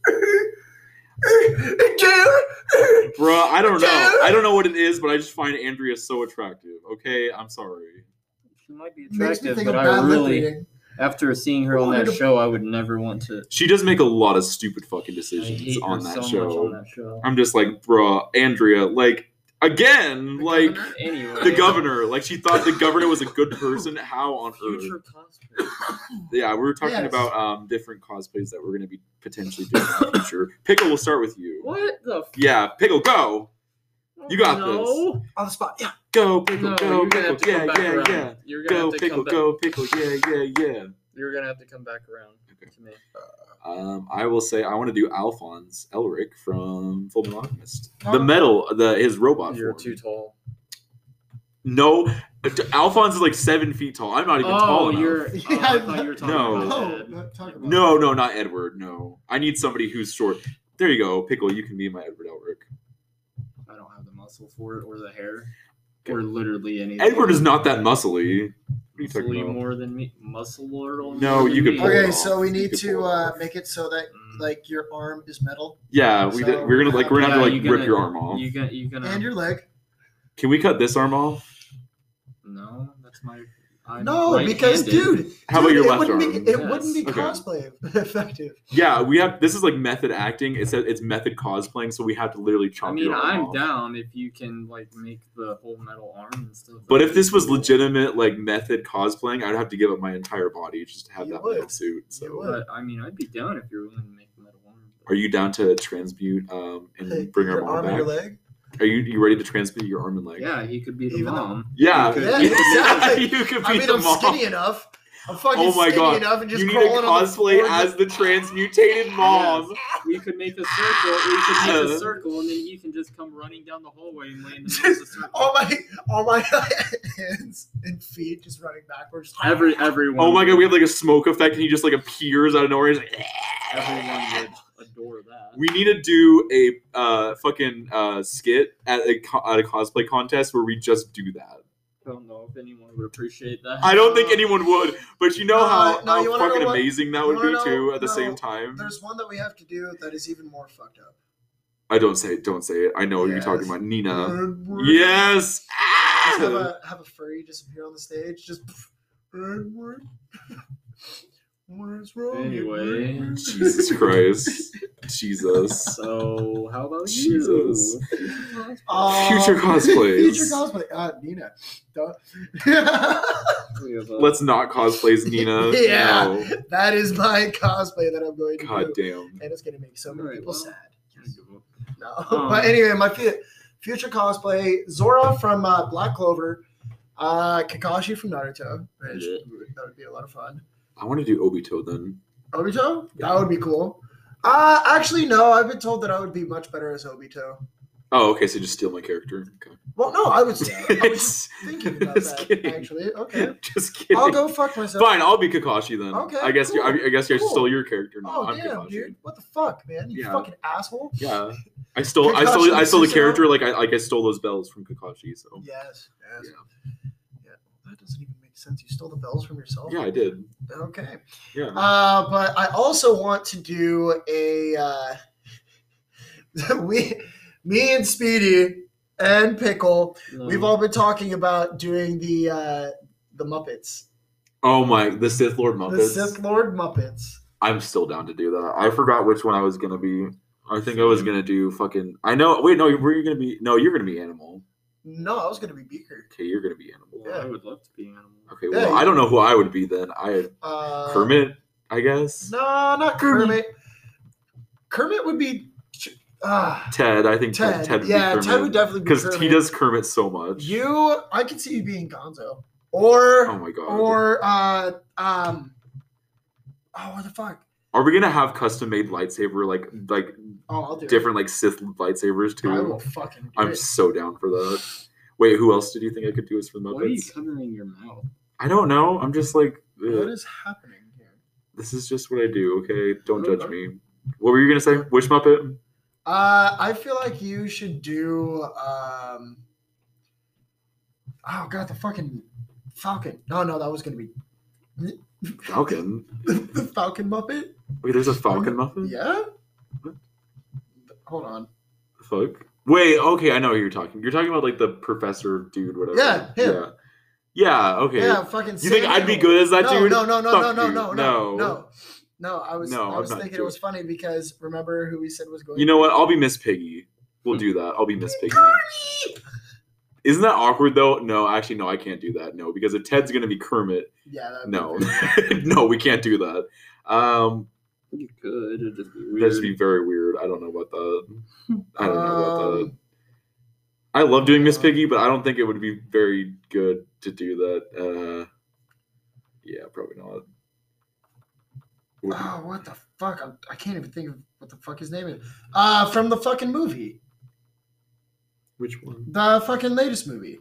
Bruh, I don't know. I don't know what it is, but I just find Andrea so attractive. Okay, I'm sorry. she might be Makes me attractive, think but of I bad lip really, reading. after seeing her on Wanted that to- show, I would never want to. She does make a lot of stupid fucking I decisions hate on her that so show. much on that show. I'm just like, bruh, Andrea, like, again, The like, governor? Anyway, the governor. Like, she thought the governor was a good person. How on future earth? cosplay. Yeah, we were talking Yes. about um different cosplays that we're going to be potentially doing in the future. Pickle, we'll start with you. What the? F- Yeah, Pickle, go. You got no. On the spot, yeah. Go, Pickle, No, go, you're gonna Pickle. have to Yeah, come back yeah, around. yeah. You're gonna Go, have to Pickle, come back. go, Pickle. Yeah, yeah, yeah. You're gonna have to come back around Okay. to me. Um, I will say I want to do Alphonse Elric from Fullmetal Alchemist. Oh. The metal, the his robot You're form. too tall. No, Alphonse is like seven feet tall. I'm not even tall Oh, enough. you're. Oh, I thought you were talking No. about No, Ed. not talking about No, no, not Edward. No, I need somebody who's short. There you go, Pickle. You can be my Edward Elric. I don't have the muscle for it, or the hair, or literally anything. Edward is not that muscly. What are you talking Muscly about? more than me. Muscle more No, more you than could me. pull it Okay, off. so we You need could to pull it uh, off. make it so that Mm. like your arm is metal Yeah, we So- did. We're gonna like we're gonna have Yeah, to like you're rip gonna- your arm off. You got. You gonna. and your leg. Can we cut this arm off? No, that's my. I'm No, because right-handed. dude, How about dude, your it left wouldn't arm? Be, it Yes. wouldn't be Okay. cosplay effective. Yeah, we have. This is like method acting. It's it's method cosplaying, so we have to literally chop I mean, your arm I'm off. down if you can like make the whole metal arm and stuff. But That'd if this be was cool. legitimate like method cosplaying, I'd have to give up my entire body just to have You that would. metal suit. You So, would. But I mean, I'd be down if you're willing to make the metal arm. are you down to transmute um and Hey, bring our your mom arm and your back? leg. Are you you ready to transmute your arm and leg? Yeah, he could be the Even though- mom. Yeah, Yeah, you, exactly. you could be I mean, the I'm mom. skinny enough. I'm fucking Oh my skinny god! enough and just You need to crawling on the cosplay floor. as the transmutated mom. We could make a circle. We could make a circle, and then you can just come running down the hallway and land in the middle of the circle. all my all my hands and feet just running backwards. Every everyone. Oh my god! We have like a smoke effect, and he just like appears out of nowhere. He's like, Everyone would adore that. we need to do a uh, fucking uh, skit at a co- at a cosplay contest where we just do that. I don't know if anyone would appreciate that. I don't think anyone would, but you know No, how, no, you how wanna know fucking what- amazing that you would wanna be know- too at the no, same time. There's one that we have to do that is even more fucked up. I don't say it. Don't say it. I know what you're Yes. talking about. Nina. Just Yes. have a have a furry disappear on the stage. Just. What's wrong? Anyway. Jesus Christ. Jesus. So how about you? Jesus. Um, Future cosplays. Future cosplay. Uh, Nina. Duh. We have a- Let's not cosplay as Nina. Yeah. No. That is my cosplay that I'm going to God do. damn. And it's going to make so many Alright, people well. sad. No. Um, but anyway, my fu- future cosplay, Zora from uh, Black Clover, uh, Kakashi from Naruto. Which, Yeah. that would be a lot of fun. I want to do Obito then. Obito? Yeah. That would be cool. Uh, actually, no. I've been told that I would be much better as Obito. Oh, okay. So just steal my character. Okay. Well, no, I was, I was thinking about Just that, kidding. actually. Okay. Just kidding. I'll go fuck myself. Fine, I'll be Kakashi then. Okay, I guess you cool. I, I guess I Cool. stole your character now. Oh, I'm damn, Kakashi. dude. What the fuck, man? You Yeah. fucking asshole. Yeah. I stole I Kakashi stole I stole the Susanoo? character like I like I stole those bells from Kakashi, so Yes. Yes. Yeah. Yeah. That doesn't even make sense. You stole the bells from yourself? yeah, I did. Okay. Yeah. Uh, but I also want to do a uh, we, me and Speedy and Pickle. No. We've all been talking about doing the uh, the Muppets, Oh my, the Sith Lord the Muppets. Sith Lord Muppets. I'm still down to do that. I forgot which one I was gonna be. I think I was gonna do fucking. I know. Wait, no, were you gonna be? No, you're gonna be Animal. No, I was gonna be Beaker. Okay, you're gonna be Animal. Well, I would love to be an animal. Okay, Yeah, well, you- I don't know who I would be then. I Uh, Kermit, I guess. No, not Kermit. Kermit would be. Uh, Ted, I think Ted. Ted. Ted would yeah, be Ted would definitely be because Kermit. he does Kermit so much. You, I could see you being Gonzo, or Oh my god. or uh um. Oh, what the fuck? Are we gonna have custom made lightsaber like like Oh, I'll do different like Sith lightsabers it. I will too? fucking do I'm it. so down for that. Wait, who else did you think I could do as for the Why are you Muppets? covering your mouth? I don't know. I'm just like, ugh. What is happening here? This is just what I do. Okay, don't judge me. What were you gonna say? Which Muppet? Uh, I feel like you should do. Um, oh god, the fucking Falcon. No, no, that was gonna be Falcon. the Falcon Muppet. Wait, there's a Falcon Muppet. Yeah. What? Hold on. Fuck. Wait. Okay, I know who you're talking. You're talking about like the professor dude, whatever. Yeah, him. Yeah. Yeah. Okay. Yeah, fucking. You think Sam I'd be Neill. good as that no, dude? No, no, no, Fuck no, no, you. no, no, No. no, no. I was, No, I I'm was not thinking it doing was funny because remember who we said was going. You know what? I'll be Miss Piggy. We'll do that. I'll be Miss Piggy. Isn't that awkward though? No, actually, no, I can't do that. No, because if Ted's gonna be Kermit, Yeah. that'd be no, great. no, we can't do that. Um, You could. It'd just be weird. that'd just be very weird. I don't know about that. I don't know about that. Um, I love doing Miss uh, Piggy, but I don't think it would be very good to do that. Uh, yeah, probably not. Would- Oh, what the fuck? I'm, I can't even think of what the fuck his name is. Uh, from the fucking movie, Which one? the fucking latest movie.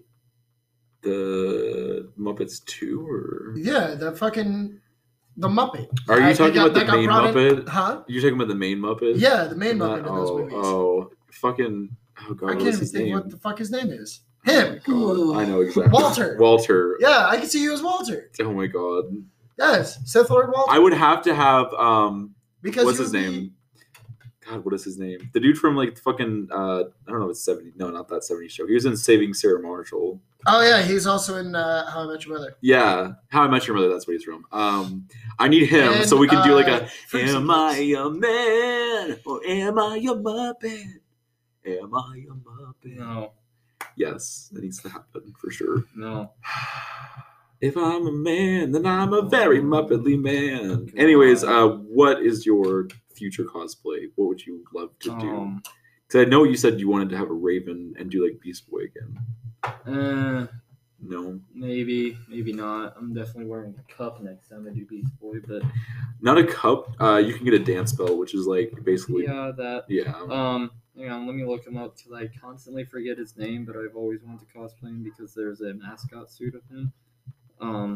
The Muppets two, or Yeah, the fucking the Muppet. are you Uh, talking they got- about the they got main brought in- Muppet? Huh? You're talking about the main Muppet? Yeah, the main Not- Muppet in those oh, movies. oh, fucking! Oh god, I can't what's even his think name? what the fuck his name is. Him. God, I know exactly. Walter. Walter. Yeah, I can see you as Walter. Oh my god. Yes, Sith Lord Walter. I would have to have um. because What's you his would be- name? God, what is his name? The dude from like fucking uh, I don't know. It's seventy. No, not that seventy show. He was in Saving Sarah Marshall. Oh yeah, he's also in uh, How I Met Your Mother. Yeah, How I Met Your Mother. That's what he's from. Um, I need him And, so we can do like uh, a. Freaks and Am I Geeks. a man or am I a Muppet? Am I a Muppet? No, Yes, that needs to happen for sure. no. If I'm a man, then I'm a very Muppetly man. Anyways, uh, what is your future cosplay? What would you love to do? Um, Because I know you said you wanted to have a Raven and do like Beast Boy again. uh, No. Maybe, maybe not. I'm definitely wearing a cup next time I do Beast Boy, but Not a cup. Uh, you can get a dance belt, which is like basically. yeah, that. Yeah. Um, hang on, let me look him up because I constantly forget his name, but I've always wanted to cosplay him because there's a mascot suit of him. Um,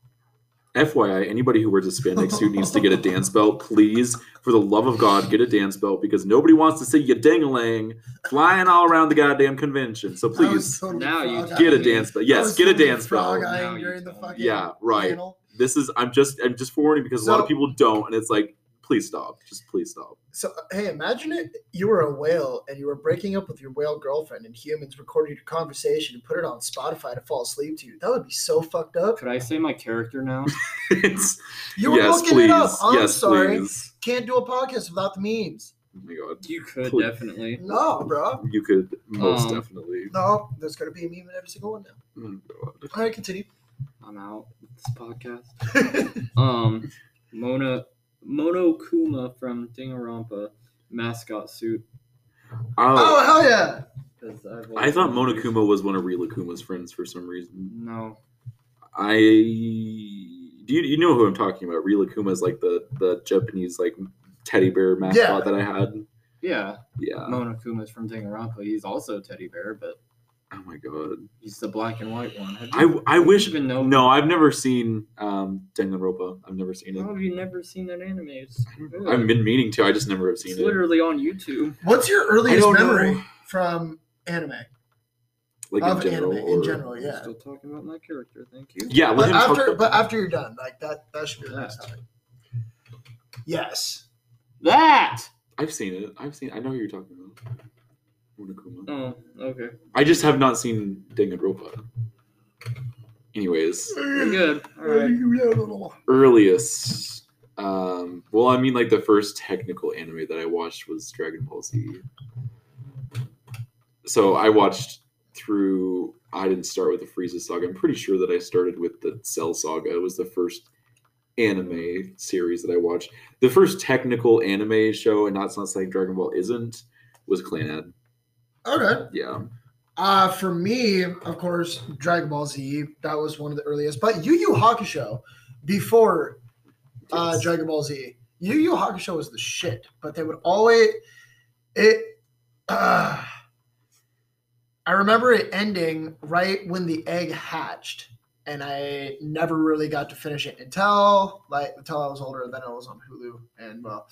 F Y I, anybody who wears a spandex suit needs to get a dance belt. Please, for the love of God, get a dance belt because nobody wants to see you ding-a-ling flying all around the goddamn convention. So I was please, totally Now you frog-eyeing. get a dance belt. I Yes, was get a totally dance belt. frog-eyeing Now you during the tell me. fucking Yeah, right. panel. This is I'm just I'm just forwarding because a lot of So- people don't, and it's like, please stop. Just please stop. So, hey, imagine it. You were a whale and you were breaking up with your whale girlfriend, and humans recorded your conversation and put it on Spotify to fall asleep to. That would be so fucked up. could I say my character now? It's, You were yes, looking please. it up. I'm yes, sorry. please. Can't do a podcast without the memes. Oh my God. You could Please. definitely. No, bro. You could most Um, definitely. No, there's gonna be a meme in every single one now. Oh God. All right, continue. I'm out with this podcast. Um, Mona Monokuma from Danganronpa mascot suit. Oh, Oh hell yeah! 'Cause I've I always thought wanted- Monokuma was one of Rilakuma's friends for some reason. No. I do you, you know who I'm talking about? Rilakuma is like the the Japanese like teddy bear mascot Yeah. that I had. Yeah, Yeah. Monokuma's from Danganronpa. He's also a teddy bear, but Oh my God. he's the black and white one. Have I, you, I wish even know- no I've never seen um Danganronpa. I've never seen how it. have you never seen that anime? It's, I've been meaning to. I just never have seen it's it. literally on YouTube. What's your earliest don't know. memory from anime? Like Of in general. anime, in or- general, I'm yeah. still talking about my character. Thank you. Yeah, let But him talk after, about- but after you're done, like that, that should be the That. next topic. Yes. That. I've seen it. I've seen. I know who you're talking about. Monokuma. Oh, okay. I just have not seen Danganronpa. Anyways, Pretty good. All right. earliest. Um, well, I mean, like the first technical anime that I watched was Dragon Ball Z. So I watched through. I didn't start with the Frieza saga. I'm pretty sure that I started with the Cell saga. It was the first anime series that I watched. The first technical anime show, and not not saying Dragon Ball isn't, was Clannad. Okay. Yeah. Uh, for me, of course, Dragon Ball Z. That was one of the earliest. But Yu Yu Hakusho, before uh, Yes. Dragon Ball Z, Yu Yu Hakusho was the shit. But they would always it. Uh, I remember it ending right when the egg hatched, and I never really got to finish it until like until I was older. Then it was on Hulu, and well,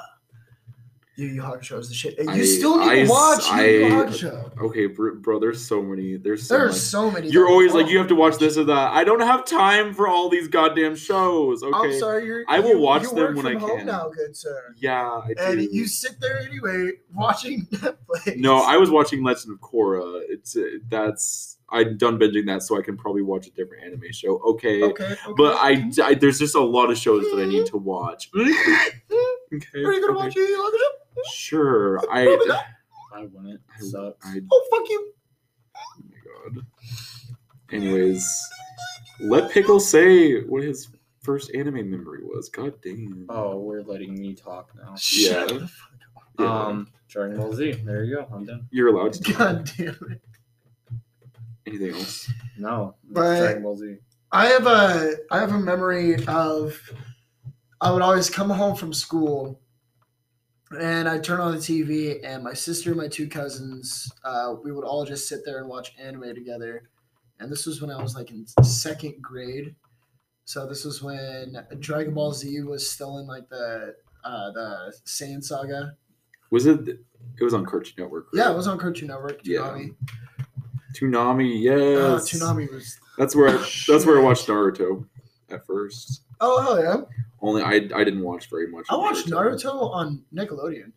Yu Yu Hakusho is the shit. And you I- still need I- to watch Yu Yu I- Hakusho. Okay, bro, bro, there's so many. There's so There's much. so many. You're that- always like, oh, you have to watch this or that. I don't have time for all these goddamn shows. Okay. I'm sorry, you're. I will you, watch you them work when from I home can. now, good sir. Yeah, I do. And you sit there anyway watching Netflix. No, I was watching Legend of Korra. It's uh, that's I'm done binging that, so I can probably watch a different anime show. Okay. Okay. okay. But I, I there's just a lot of shows that I need to watch. Okay. Are you gonna okay. watch Yu Yu Hakusho? Sure. I. Probably not. I wouldn't. I, Sucks. I Oh fuck you! Oh my God. Anyways, let Pickle say what his first anime memory was. God damn. Oh, we're letting me talk now. Yeah. Shut the fuck up. Yeah. Um, Dragon Ball Z. There you go. I'm done. You're allowed to. God damn it! Anything else? No, it's But- Dragon Ball Z. I have a I have a memory of I would always come home from school and I'd turn on the T V and my sister and my two cousins uh, we would all just sit there and watch anime together. And this was when I was like in second grade. So this was when Dragon Ball Z was still in like the uh, the Saiyan saga. Was it? It was on Cartoon Network. Right? Yeah, it was on Cartoon Network. Yeah. Toonami. Toonami. Uh, Yes. Toonami was. That's where I, that's where I watched Naruto at first. Oh hell yeah! Only I I didn't watch very much. I of watched Naruto on Nickelodeon.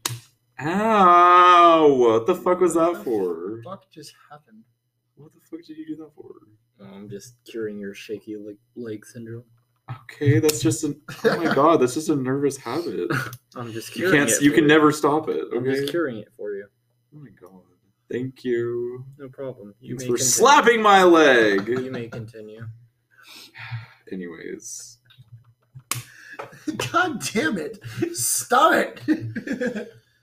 Ow! What the fuck was that What for? the fuck just happened? What the fuck did you do that for? I'm just curing your shaky leg, leg syndrome. Okay, that's just an. Oh my god, that's just a nervous habit. I'm just You curing can't. it You for can never stop it. I'm just Okay. curing it for you. Oh my god. Thank you. No problem. You Thanks may for continue. slapping my leg. You may continue. Anyways, God damn it! Stop it!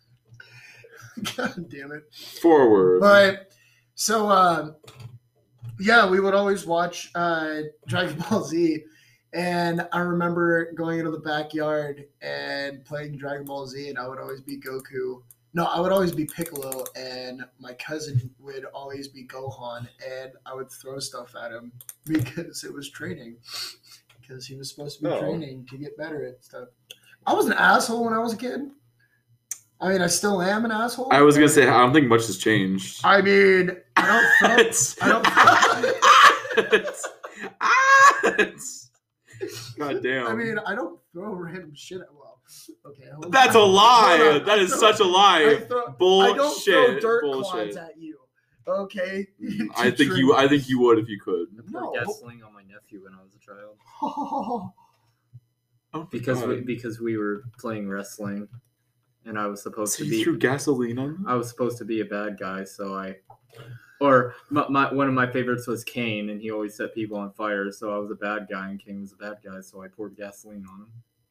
God damn it! forward. But so um, yeah, we would always watch uh, Dragon Ball Z, and I remember going into the backyard and playing Dragon Ball Z, and I would always be Goku. No, I would always be Piccolo, and my cousin would always be Gohan, and I would throw stuff at him because it was training, because he was supposed to be Oh. training to get better at stuff. I was an asshole when I was a kid. I mean, I still am an asshole. I was gonna say I don't think much has changed. I mean, I don't. It's- I don't. It's- ah, it's- God damn. I mean, I don't throw random shit at. Well, okay. hold That's on. a lie. Hold on. That I is throw- such a I, lie. throw, Bullshit. I don't throw dirt Bullshit. clods at you. Okay. I think you. I think you would if you could. I No. poured gasoline on my nephew when I was a child Oh, Oh, because we, God. because we were playing wrestling, and I was supposed So to you be threw gasoline on them? I was supposed to be a bad guy, so I, or my, my one of my favorites was Kane, and he always set people on fire. So I was a bad guy, and Kane was a bad guy, so I poured gasoline on him.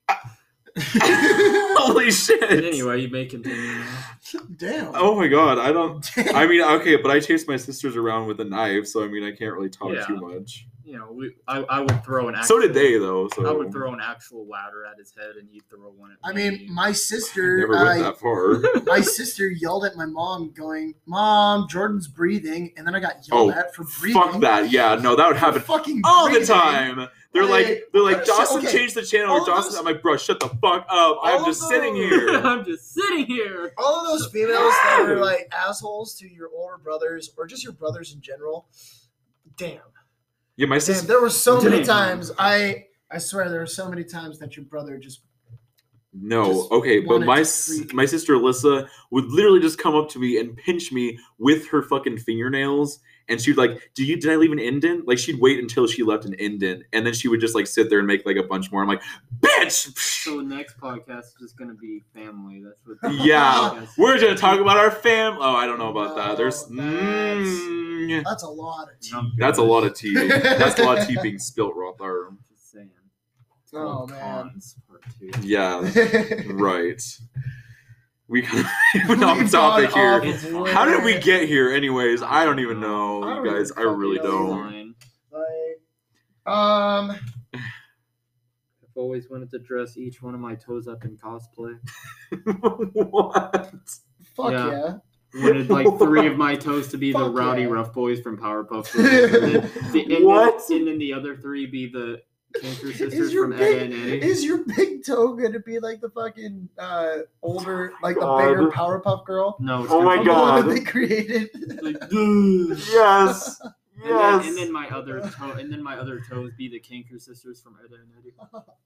Holy shit! And anyway, you may continue now. damn. Oh my God! I don't. Damn. I mean, okay, but I chased my sisters around with a knife, so I mean, I can't really talk Yeah. too much. You know, we, I, I would throw an. So Actual, did they, though. So I would throw an actual ladder at his head, and he'd throw one at I me. mean, my sister. Never went uh, that far. my sister yelled at my mom, going, "Mom, Jordan's breathing," and then I got yelled Oh, at for breathing. Fuck that! Yeah, no, that would For happen fucking all the breathing. time. They're like, Like, they're like, shit, Dawson, okay. change the channel. All Or of Dawson, those- I'm like, bro, shut the fuck up. I'm of just sitting those- here. I'm just sitting here. All of those females that are like assholes to your older brothers or just your brothers in general. Damn. Yeah, my Damn, sister. there were so many Damn. times. I I swear there were so many times that your brother just No, just okay, but wanted my to s- freak. my sister Alyssa would literally just come up to me and pinch me with her fucking fingernails, and she'd like, "Do you did I leave an indent?" Like she'd wait until she left an indent, and then she would just like sit there and make like a bunch more. I'm like, "Bitch!" So the next podcast is just gonna be family. That's what. Yeah, we're gonna talk about our fam. Oh, I don't know about that. There's No, that's- mm, that's a lot of tea. I'm that's a good. lot of tea. That's a lot of tea being spilt, Rothar. Just saying. It's Oh, called man. Cons part two. Yeah, right. We kind of We've off topic gone here. off It's How did we way- get here, anyways? I don't even know, I don't you guys. even I really fucking know. don't. Fine. Like, um, I've always wanted to dress each one of my toes up in cosplay. What? fuck Yeah. yeah. Wanted like three of my toes to be the Fuck Rowdy yeah. Rough Boys from Powerpuff Girls, and then, the, and What? Then, and then the other three be the Cancer Is Sisters your from big Ed, and Eddie. is your big toe gonna be like the fucking uh older, like the God. bigger Powerpuff Girl? No, it's Oh gonna my be The one God. that they created. like, "Duh." Yes. And, Yes. then, and then my other toe, and then my other toes be the Canker Sisters from Ed, and Eddie.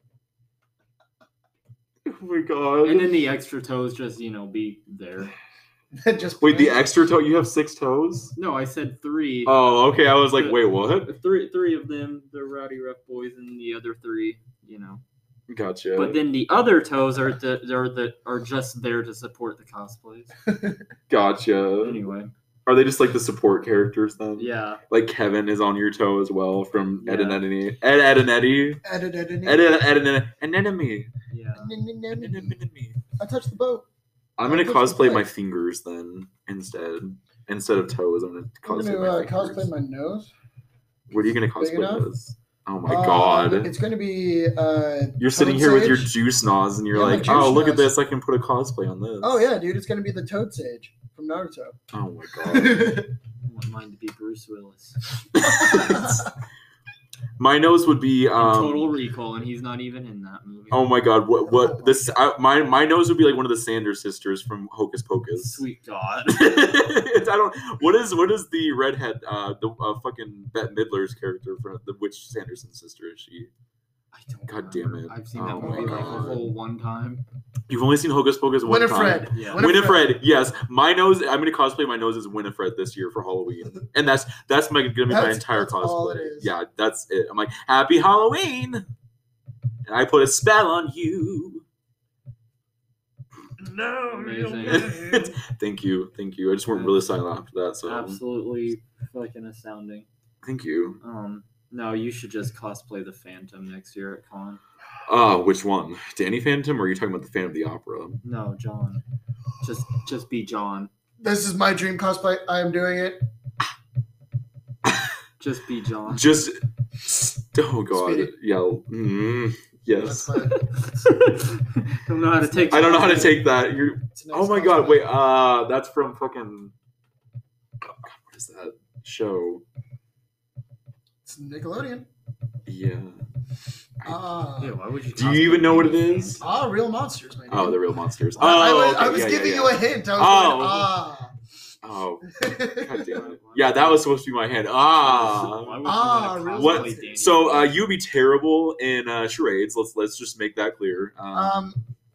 Oh my God. And then the extra toes just you know be there. Just Wait, the plain. extra toe? You have six toes? No, I said three. Oh, okay. I was like, wait, what? Three, three of them, the Rowdy Rough Boys, and the other three, you know. Gotcha. But then the other toes are the are the are just there to support the cosplays. Gotcha. Anyway, Are they just like the support characters then? yeah. Like Kevin is on your toe as well from Ed and Yeah. Eddie. Ed, Ed and Eddie. Edit, edit, Ed, Ed, Ed and Ed and Enemy. Yeah. I touched the boat. I'm gonna I'll put some cosplay my flags. fingers then instead. Instead of toes, I'm gonna I'm cosplay gonna my uh, fingers. cosplay my nose. What are you gonna Big enough? cosplay as? Oh my Um, god. It's gonna be. Uh, You're sitting Toad here with your Sage. juice noz and you're Yeah, my like, juice oh, look at noz. this. I can put a cosplay on this. Oh yeah, dude, it's gonna be the Toad Sage from Naruto. Oh my god. I want mine to be Bruce Willis. My nose would be In um Total Recall, and he's not even in that movie. oh my god, what what this I, my my nose would be like one of the Sanders sisters from Hocus Pocus. Sweet God. It's- I don't what is what is the redhead uh the uh, fucking Bette Midler's character from the which Sanderson sister is she? I don't God damn remember. it. I've seen Oh that my movie like a God. whole one time. You've only seen Hocus Pocus one Winifred. time. Yeah. Winifred. Winifred, yes. My nose. I'm gonna cosplay my nose as Winifred this year for Halloween, and that's that's my gonna be my That's- entire that's cosplay. all it is. Yeah, that's it. I'm like, Happy Halloween, and I put a spell on you. No, Amazing. Thank you, thank you. I just went really silent after that, so Absolutely fucking astounding. thank you. Um, no, you should just cosplay the Phantom next year at con. Uh, which one? Danny Phantom, or are you talking about the Phantom of the Opera? No, John. Just just be John. This is my dream cosplay. I am doing it. Just be John. Just oh god, Speedy. yeah, mm, yes. That's my, Don't know how to take. I don't know how to take that. You're. it's a nice Oh my cosplay. god, wait. Uh, that's from fucking. Oh god, what is that show? It's Nickelodeon. Yeah. Ah, Yeah, why would you? Do you even know what it is? ah, Real Monsters, man. Oh, the Real Monsters. Oh, I, I was, okay, I was yeah, giving yeah, you yeah. a hint. I was Oh. going, ah. Oh, god damn it. Yeah, that was supposed to be my hand. Ah. Why would Ah, you real What? Danny So uh, Phantom? you'd be terrible in uh, charades. Let's let's just make that clear. Um, Um,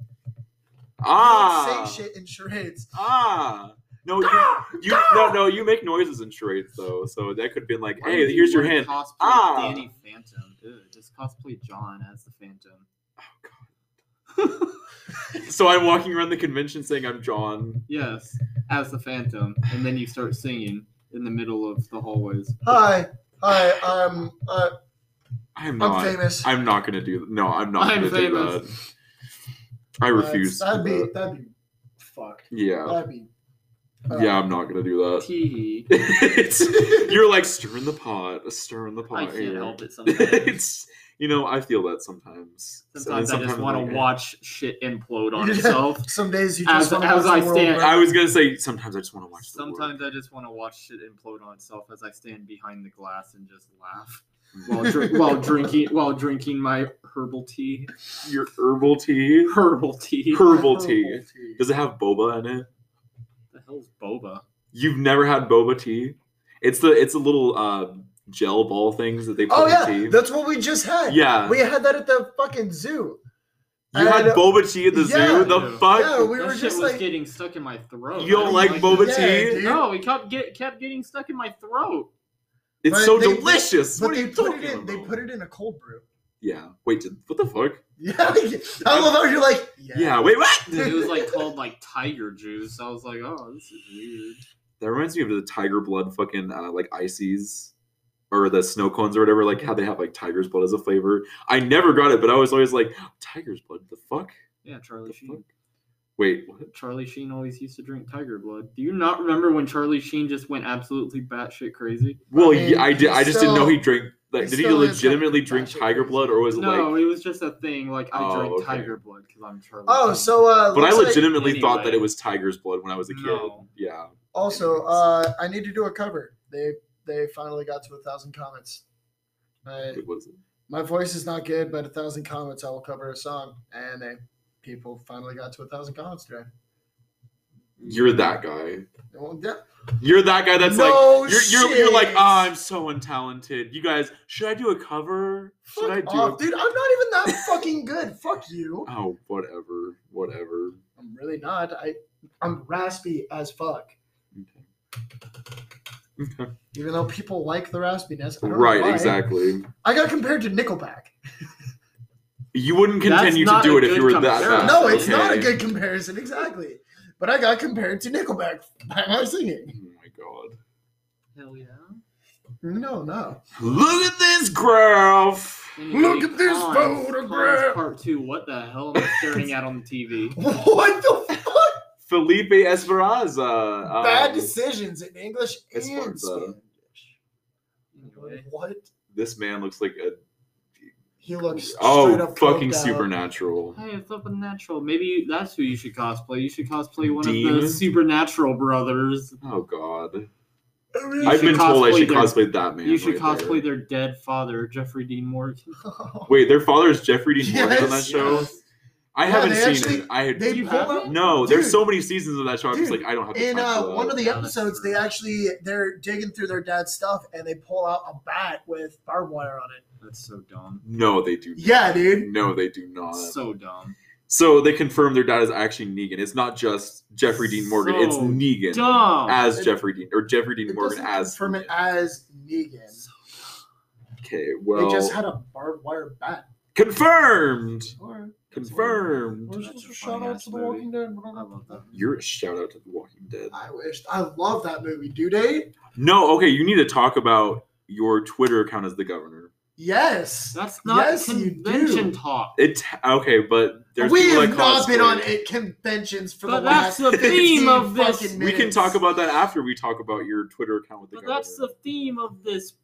ah. you don't say shit in charades. Ah. No, you, you no no you make noises in charades though, so that could have been like, Why hey, would you here's your wanna hand. Cosplay Ah. Danny Phantom, dude. Just cosplay John as the Phantom. So I'm walking around the convention saying I'm John. Yes, as the Phantom, and then you start singing in the middle of the hallways. Hi, hi. Um, uh, I'm I'm not. famous. I'm not gonna do. No, I'm not I'm gonna famous. do that. I refuse. Uh, that'd to do be that. that'd be fucked. Yeah, That'd be. uh, yeah. I'm not gonna do that. Tee. It's, you're like stirring the pot, stirring the pot. I can't here. help it sometimes. It's you know I feel that sometimes. Sometimes So I just then want I'm to like, watch shit implode on Yeah. itself. Some days you As- just want to as watch I the world stand- burn. I was gonna say sometimes I just want to watch. The Sometimes world. I just want to watch shit implode on itself as I stand behind the glass and just laugh while, dr- while drinking while drinking my herbal tea. Your herbal tea. Herbal tea. Herbal tea. Does it have boba in it? The hell's boba? You've never had boba tea? It's the it's a little uh, gel ball things that they put Oh in yeah, tea. that's what we just had. Yeah. we had that at the fucking zoo. You had And- boba tea at the Yeah. zoo? The Yeah. fuck? Yeah, we that were shit just was like, getting stuck in my throat. You don't I like boba Yeah, tea? dude. No, it kept get kept getting stuck in my throat. It's But so they- delicious. but What are they you put talking it in. about? They put it in a cold brew. Yeah. Wait, did, what the fuck? Yeah, I love how you're like. Yeah, Yeah, wait, what? Dude, it was like called like tiger juice. I was like, oh, this is weird. That reminds me of the tiger blood fucking uh, like ices or the snow cones or whatever, like how they have like tiger's blood as a flavor. I never got it, but I was always like, tiger's blood, the fuck? Yeah, Charlie The Sheen. fuck? Wait, what? Charlie Sheen always used to drink tiger blood. Do you not remember when Charlie Sheen just went absolutely batshit crazy? Well, I mean, yeah, I did. I he just didn't know still- he drank. Like, he did he still is legitimately like drink batshit tiger crazy. blood, or was it No, like? it was just a thing. Like I Oh, drank okay. tiger blood because I'm Charlie. Oh, Sheen. so uh, But I looks like- legitimately thought that anyway. it was tiger's blood when I was a kid. No. Yeah. also, uh, I need to do a cover. They they finally got to a thousand comments. I, Wait, what is it? my voice is not good, but a thousand comments, I will cover a song, and they people finally got to a thousand comments today. You're that guy. Well, yeah. You're that guy that's No like you're you're, you're like shit. ah I'm so untalented. You guys, should I do a cover? Should I Fuck do off, a dude. I'm not even that fucking good. Fuck you. Oh, whatever, whatever. I'm really not. I I'm raspy as fuck. Okay. Okay. Even though people like the raspiness. I don't know Right, why. exactly. I got compared to Nickelback. You wouldn't That's continue to not do a it if good you were that comparison. bad. No, it's Okay. not a good comparison. Exactly. But I got compared to Nickelback by my singing. Oh my god. Hell yeah. No, no. Look at this graph. Look at this Cons- photograph. Cons Part two. What the hell am I staring at on the T V? What the fuck? Felipe Esperanza. Um, Bad decisions in English and Esparza. Anyway. What? This man looks like a He looks straight oh up fucking coked out. supernatural. Hey, it's supernatural. Maybe that's who you should cosplay. You should cosplay one of Demon? the supernatural brothers. Oh god. I mean, You I've should been told I cosplay should their- cosplay that man. you should right cosplay there. their dead father, Jeffrey Dean Morgan. Wait, their father is Jeffrey Dean Morgan on that Yes, show? yes. I Yeah, haven't they seen actually- it. I had, they You pulled haven't? up no, there's Dude. so many seasons of that show. I'm just Dude, like, I don't have the in time uh, for one that. of the Yeah, that's episodes. They true. actually they're digging through their dad's stuff and they pull out a bat with barbed wire on it. That's so dumb. No, they do. Yeah, dude. No, they do not. So dumb. So they confirm their dad is actually Negan. It's not just Jeffrey Dean Morgan. it's So Negan Dumb. as It- Jeffrey Dean or Jeffrey Dean It Morgan doesn't as. confirm it as Negan. Okay, well, They just had a barbed wire bat. confirmed. Alright. Confirmed. Where's That's this a shout out funny-ass to The movie. Walking Dead? I love that. You're a shout out to The Walking Dead. I wish. I love that movie, dude. Eh? No, okay, you need to talk about your Twitter account as the governor. Yes. That's not Yes, you convention do. talk. It okay, but there's we people have that not been cosplay. on eight conventions for But the that's last the theme of this. fucking We can minutes. talk about that after we talk about your Twitter account with the But governor. that's the theme of this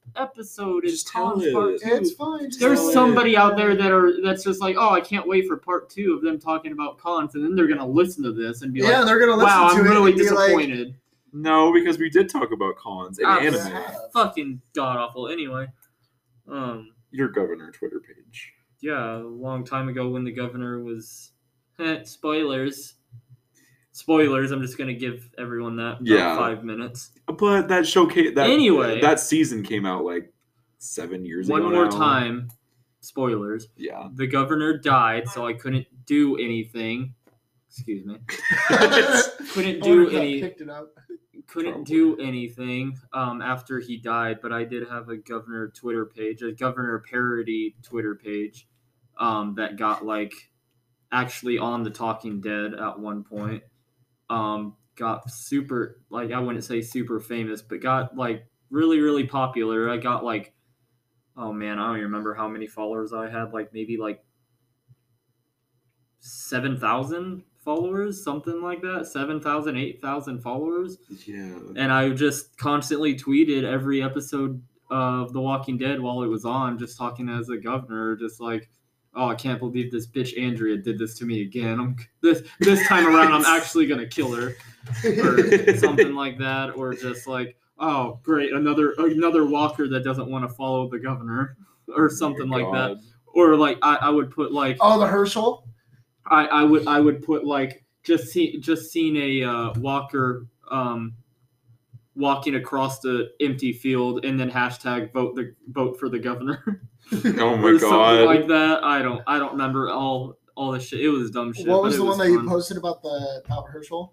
episode is Just tell Cons it. Part Two. It's fine. just There's tell somebody it. out there that are that's just like, oh, I can't wait for part two of them talking about cons, and then they're gonna listen to this and be Yeah, like, they're gonna listen wow, to I'm it really and be like, disappointed. No, because we did talk about cons and Ah, anime. yeah. Fucking god awful. Anyway, um, Your governor Twitter page. yeah, a long time ago when the governor was, eh, spoilers. Spoilers. I'm just gonna give everyone that about Yeah. five minutes. But that showcase that Anyway. that season came out like seven years One ago. more now. time. Spoilers. Yeah. The governor died, so I couldn't do anything. Excuse me. Couldn't I do wonder if that any. picked it up. Couldn't Probably. do anything um, after he died, but I did have a governor Twitter page, a governor parody Twitter page um, that got like actually on the Talking Dead at one point. Um, got super, like, I wouldn't say super famous, but got like really, really popular. I got like, oh man, I don't even remember how many followers I had, like maybe like seven thousand followers, something like that, seven thousand, eight thousand followers. Yeah. And I just constantly tweeted every episode of The Walking Dead while it was on, just talking as a governor, just like, oh, I can't believe this bitch Andrea did this to me again. I'm, this this time around, I'm actually gonna kill her, or something like that, or just like, oh, great, another another walker that doesn't want to follow the governor, or something Oh my like that, God. or like I, I would put like Oh, the Herschel. I, I would I would put like just see just seen a uh, walker um, walking across the empty field and then hashtag vote the vote for the governor. Oh my or God. something like that. I don't I don't remember all all the shit. It was dumb shit. What but was it the one that you fun. posted about the about Herschel?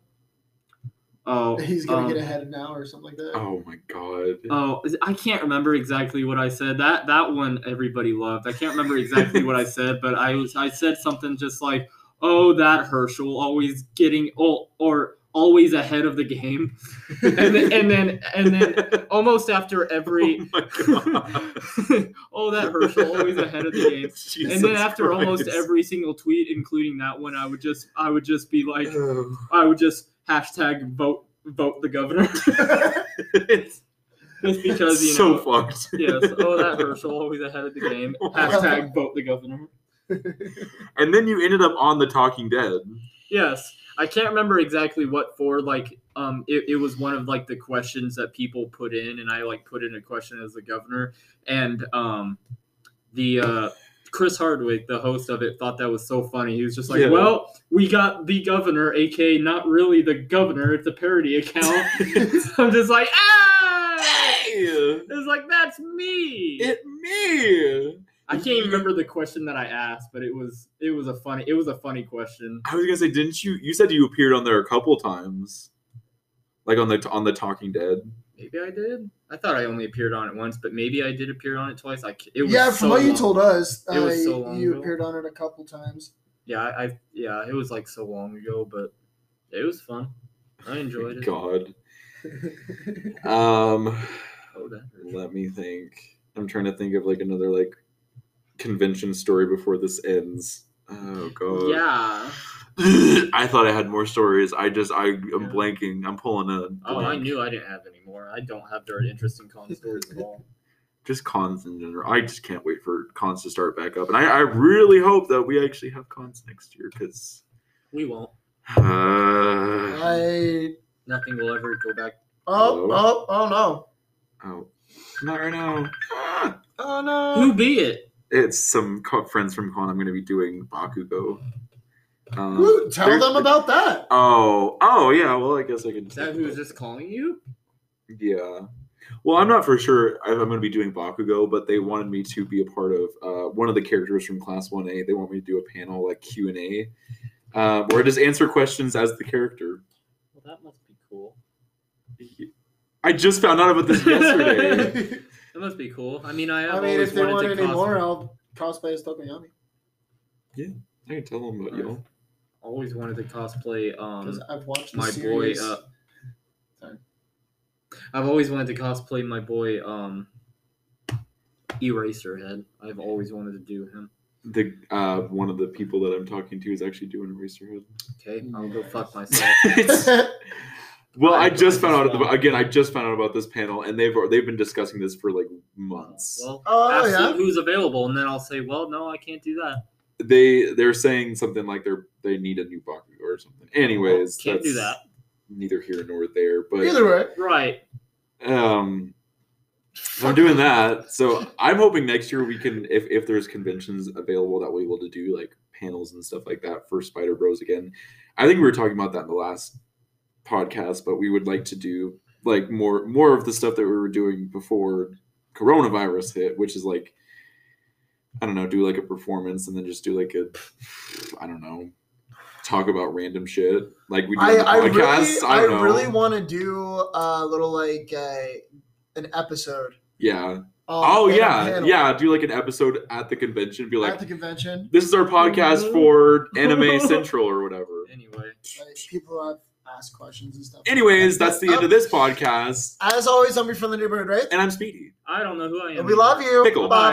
Oh, He's gonna um, get ahead now or something like that. Oh my God. Oh, I can't remember exactly what I said. That that one everybody loved. I can't remember exactly what I said, but I was I said something just like, "Oh, that Herschel always getting oh, or always ahead of the game," and then and then and then almost after every, Oh my God. oh, that Herschel always ahead of the game. Jesus And then after almost Christ. every single tweet, including that one, I would just I would just be like, Oh. I would just hashtag vote vote the governor. It's Just because, you so know. fucked. Yes. Oh, that Herschel always ahead of the game. Hashtag vote the governor. And then you ended up on The Talking Dead. Yes. I can't remember exactly what for. Like, um, it, it was one of like the questions that people put in, and I like put in a question as the governor, and um, the uh, Chris Hardwick, the host of it, thought that was so funny. He was just like, Yeah. "Well, we got the governor, aka not really the governor. It's a parody account." I'm just like, ah! Hey! It's like that's me. It me. I can't even remember the question that I asked, but it was it was a funny it was a funny question. I was gonna say, didn't you? You said you appeared on there a couple times, like on the on the Talking Dead. Maybe I did. I thought I only appeared on it once, but maybe I did appear on it twice. I c- it was Yeah, so from what you long. told us, It was uh, so long you ago. appeared on it a couple times. Yeah, I, I yeah, it was like so long ago, but it was fun. I enjoyed it. God. Um, Oh, that hurt. let me think. I'm trying to think of like another like convention story before this ends. Oh God. Yeah. I thought I had more stories. I just I am Yeah. blanking. I'm pulling a blank. Oh, I knew I didn't have any more. I don't have very interesting con stories at all. Just cons in general. I just can't wait for cons to start back up, and I, I really hope that we actually have cons next year because We won't. uh, I Nothing will ever go back. oh Hello? oh oh no oh, not right now. Ah, oh no. Who be it? it's some co- friends from con. I'm going to be doing Bakugo. Um, Woo, tell they're- them about that. Oh, oh yeah. Well, I guess I can. Is that who's just calling you? Yeah. Well, I'm not for sure if I'm going to be doing Bakugo, but they wanted me to be a part of uh, one of the characters from Class one A. They want me to do a panel like Q and A, uh, where I just answer questions as the character. Well, that must be cool. I just found out about this yesterday. That must be cool. I mean, I have I mean, always if they wanted want to any cos- more, I'll cosplay as Tokoyami I can tell them about you. always wanted to cosplay because um I've watched the my series. boy uh Sorry. I've always wanted to cosplay my boy um Eraserhead. I've always wanted to do him. The uh, one of the people that I'm talking to is actually doing Eraserhead. Okay, I'll go fuck myself. Well, I I- just I found out just want- again. I just found out about this panel, and they've they've been discussing this for like months. Well, Oh, ask yeah? them who's available, and then I'll say, well, no, I can't do that. They they're saying something like they're they need a new Bakugo or something. Anyways, Can't do that's that. Neither here nor there. But Either way. Right. um, I'm doing that. So I'm hoping next year we can, if if there's conventions available, that we'll be able to do like panels and stuff like that for Spider Bros again. I think we were talking about that in the last podcast, but we would like to do like more more of the stuff that we were doing before coronavirus hit, which is like, I don't know, do like a performance and then just do like a, I don't know, talk about random shit like we do I, in the I podcast. really, I, I don't know. really want to do a little like uh, an episode. Yeah. Um, Oh and a yeah, panel yeah. Do like an episode at the convention. Be like, at the convention. this is our podcast Mm-hmm. for Anime Central or whatever. Anyway. Like, people have asked questions and stuff. Anyways, that's the end Um, of this podcast. As always, I'm your friendly neighborhood, right? And I'm Speedy. I don't know who I am. And we love you. Pickle. Bye.